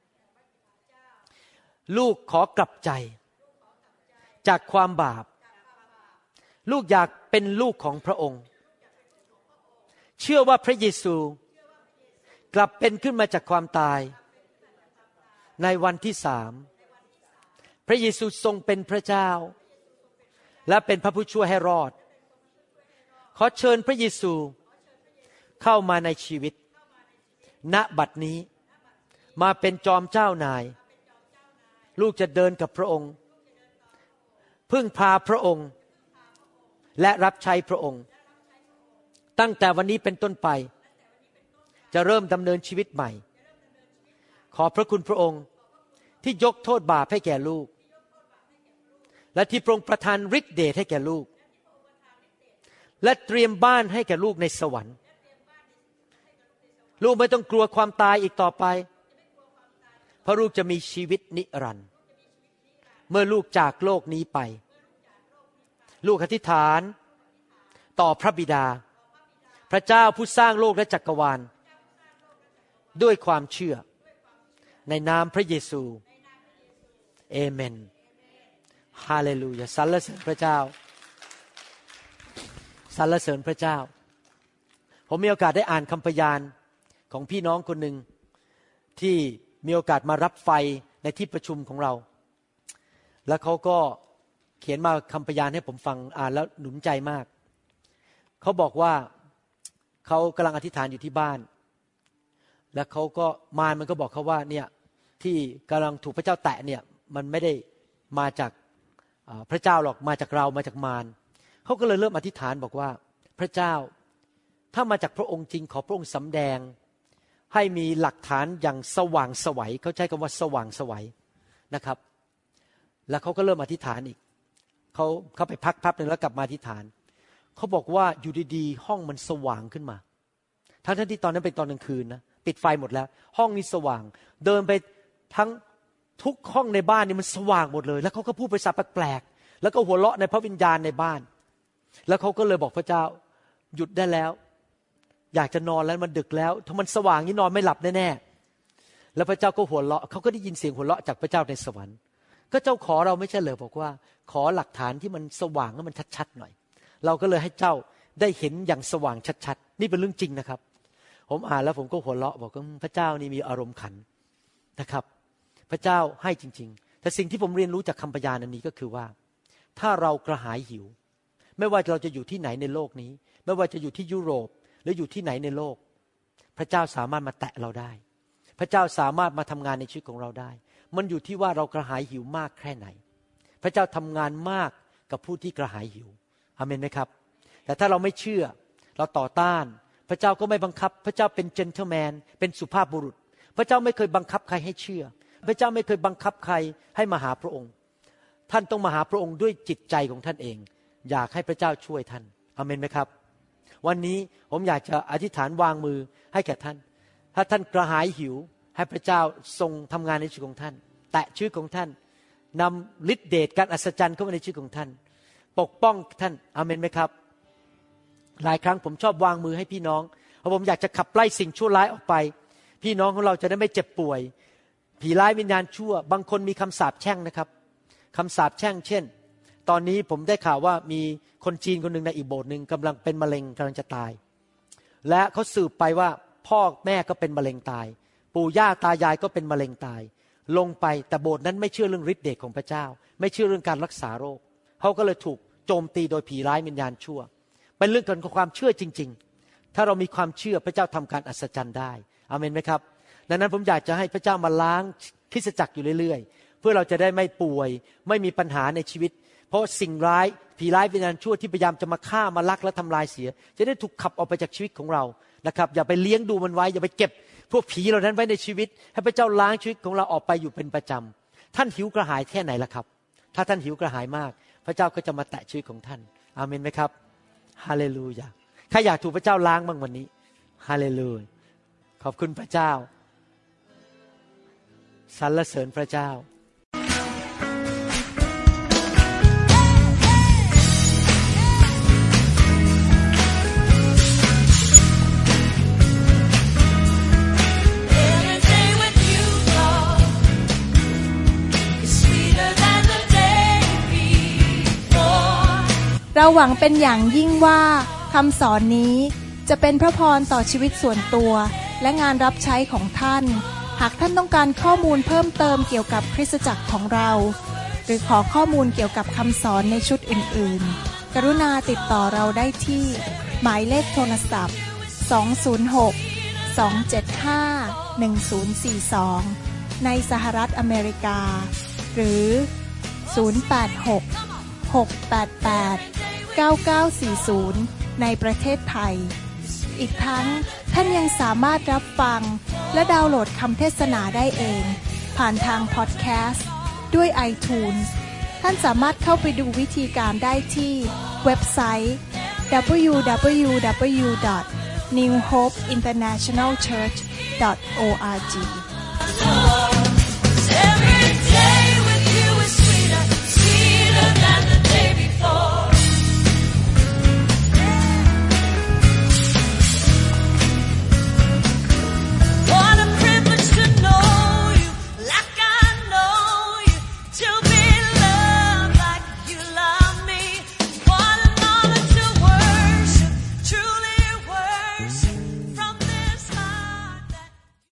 ลูกขอกลับใจจากความบาปลูกอยากเป็นลูกของพระองค์เชื่อว่าพระเยซูกลับเป็นขึ้นมาจากความตายในวันที่3พระเยซูทรงเป็นพระเจ้าและเป็นพระผู้ช่วยให้รอดขอเชิญพระเยซูเข้ามาในชีวิตณบัดนี้มาเป็นจอมเจ้านายลูกจะเดินกับพระองค์พึ่งพาพระองค์และรับใช้พระองค์ตั้งแต่วันนี้เป็นต้นไปจะเริ่มดำเนินชีวิตใหม่ขอพระคุณพระองค์ที่ยกโทษบาปให้แก่ลูกและที่พระองค์ประทานฤทธิ์เดชให้แก่ลูกและเตรียมบ้านให้แก่ลูกในสวรรค์ลูกไม่ต้องกลัวความตายอีกต่อไปเพราะลูกจะมีชีวิตนิรันดร์เมื่อลูกจากโลกนี้ไปลูกอธิษฐานต่อพระบิดาพระเจ้าผู้สร้างโลกและจักรวาลด้วยความเชื่อในนามพระเยซูเอเมนฮาเลลูยาสรรเสริญพระเจ้าสรรเสริญพระเจ้าผมมีโอกาสได้อ่านคำพยานของพี่น้องคนหนึ่งที่มีโอกาสมารับไฟในที่ประชุมของเราแล้วเขาก็เขียนมาคำพยานให้ผมฟังอ่านแล้วหนุนใจมากเขาบอกว่าเขากำลังอธิษฐานอยู่ที่บ้านแล้วเขาก็มันก็บอกเขาว่าเนี่ยที่กำลังถูกพระเจ้าแตะเนี่ยมันไม่ได้มาจากพระเจ้าหรอกมาจากเรามาจากมารเขาก็เลยเริ่มอธิษฐานบอกว่าพระเจ้าถ้ามาจากพระองค์จริงขอพระองค์สำแดงให้มีหลักฐานอย่างสว่างไสวเขาใช้คำว่าสว่างไสวนะครับแล้วเขาก็เริ่มอธิษฐานอีกเขาไปพักแป๊บนึงแล้วกลับมาอธิษฐานเขาบอกว่าอยู่ดีๆห้องมันสว่างขึ้นมาทั้งที่ตอนนั้นเป็นตอนกลางคืนนะปิดไฟหมดแล้วห้องนี้สว่างเดินไปทั้งทุกห้องในบ้านนี่มันสว่างหมดเลยแล้วเขาก็พูดภาษาแปลกๆแล้วก็หัวเราะในพระวิญญาณในบ้านแล้วเขาก็เลยบอกพระเจ้าหยุดได้แล้วอยากจะนอนแล้วมันดึกแล้วถ้ามันสว่างนี่นอนไม่หลับแน่ๆแล้วพระเจ้าก็หัวเราะเขาก็ได้ยินเสียงหัวเราะจากพระเจ้าในสวรรค์ก็เจ้าขอเราไม่ใช่เหรอบอกว่าขอหลักฐานที่มันสว่างให้มันชัดๆหน่อยเราก็เลยให้เจ้าได้เห็นอย่างสว่างชัดๆนี่เป็นเรื่องจริงนะครับผมอ่านแล้วผมก็หัวเราะบอกว่าพระเจ้านี่มีอารมณ์ขันนะครับพระเจ้าให้จริงๆแต่สิ่งที่ผมเรียนรู้จากคำพยานอันนี้ก็คือว่าถ้าเรากระหายหิวไม่ว่าเราจะอยู่ที่ไหนในโลกนี้ไม่ว่าจะอยู่ที่ยุโรปหรืออยู่ที่ไหนในโลกพระเจ้าสามารถมาแตะเราได้พระเจ้าสามารถมาทำงานในชีวิตของเราได้มันอยู่ที่ว่าเรากระหายหิวมากแค่ไหนพระเจ้าทำงานมากกับผู้ที่กระหายหิวอาเมนไหมครับแต่ถ้าเราไม่เชื่อเราต่อต้านพระเจ้าก็ไม่บังคับพระเจ้าเป็นเจนเทิลแมนเป็นสุภาพบุรุษพระเจ้าไม่เคยบังคับใครให้เชื่อพระเจ้าไม่เคยบังคับใครให้มาหาพระองค์ท่านต้องมาหาพระองค์ด้วยจิตใจของท่านเองอยากให้พระเจ้าช่วยท่านอาเมนไหมครับวันนี้ผมอยากจะอธิษฐานวางมือให้แก่ท่านถ้าท่านกระหายหิวให้พระเจ้าทรงทำงานในชีวิตของท่านแตะชีวิตของท่านนำฤทธิเดชการอัศจรรย์เข้ามาในชีวิตของท่านปกป้องท่านอาเมนไหมครับหลายครั้งผมชอบวางมือให้พี่น้องเพราะผมอยากจะขับไล่สิ่งชั่วร้ายออกไปพี่น้องของเราจะได้ไม่เจ็บป่วยผีร้ายวิญญาณชั่วบางคนมีคำสาปแช่งนะครับคำสาปแช่งเช่นตอนนี้ผมได้ข่าวว่ามีคนจีนคนหนึ่งในอีกโบสถ์หนึ่งกำลังเป็นมะเร็งกำลังจะตายและเขาสืบไปว่าพ่อแม่ก็เป็นมะเร็งตายปู่ย่าตายายก็เป็นมะเร็งตายลงไปแต่โบสถ์นั้นไม่เชื่อเรื่องฤทธิ์เดชของพระเจ้าไม่เชื่อเรื่องการรักษาโรคเขาก็เลยถูกโจมตีโดยผีร้ายวิญญาณชั่วเป็นเรื่องของความเชื่อจริงๆถ้าเรามีความเชื่อพระเจ้าทำการอัศจรรย์ได้อาเมนไหมครับดังนั้นผมอยากจะให้พระเจ้ามาล้างคริสตจักรอยู่เรื่อยๆเพื่อเราจะได้ไม่ป่วยไม่มีปัญหาในชีวิตเพราะสิ่งร้ายผีร้ายวิญญาณชั่วที่พยายามจะมาฆ่ามาลักและทำลายเสียจะได้ถูกขับออกไปจากชีวิตของเรานะครับอย่าไปเลี้ยงดูมันไว้อย่าไปเก็บพวกผีเหล่านั้นไว้ในชีวิตให้พระเจ้าล้างชีวิตของเราออกไปอยู่เป็นประจำท่านหิวกระหายแค่ไหนล่ะครับถ้าท่านหิวกระหายมากพระเจ้าก็จะมาแตะชีวิตของท่านอาเมนไหมครับฮาเลลูยาใครอยากถูกพระเจ้าล้างบ้างวันนี้ฮาเลลูยาขอบคุณพระเจ้าสรรเสริญพระเจ้าเราหวังเป็นอย่างยิ่งว่าคำสอนนี้จะเป็นพระพรต่อชีวิตส่วนตัวและงานรับใช้ของท่านหากท่านต้องการข้อมูลเพิ่มเติมเกี่ยวกับคริสตจักรของเราหรือขอข้อมูลเกี่ยวกับคำสอนในชุดอื่นๆกรุณาติดต่อเราได้ที่หมายเลขโทรศัพท์206-275-1042ในสหรัฐอเมริกาหรือ086-688-9940ในประเทศไทยอีกทั้งท่านยังสามารถรับฟังและดาวน์โหลดคำเทศนาได้เองผ่านทางพอดแคสต์ด้วย iTunes ท่านสามารถเข้าไปดูวิธีการได้ที่เว็บไซต์ www.newhopeinternationalchurch.org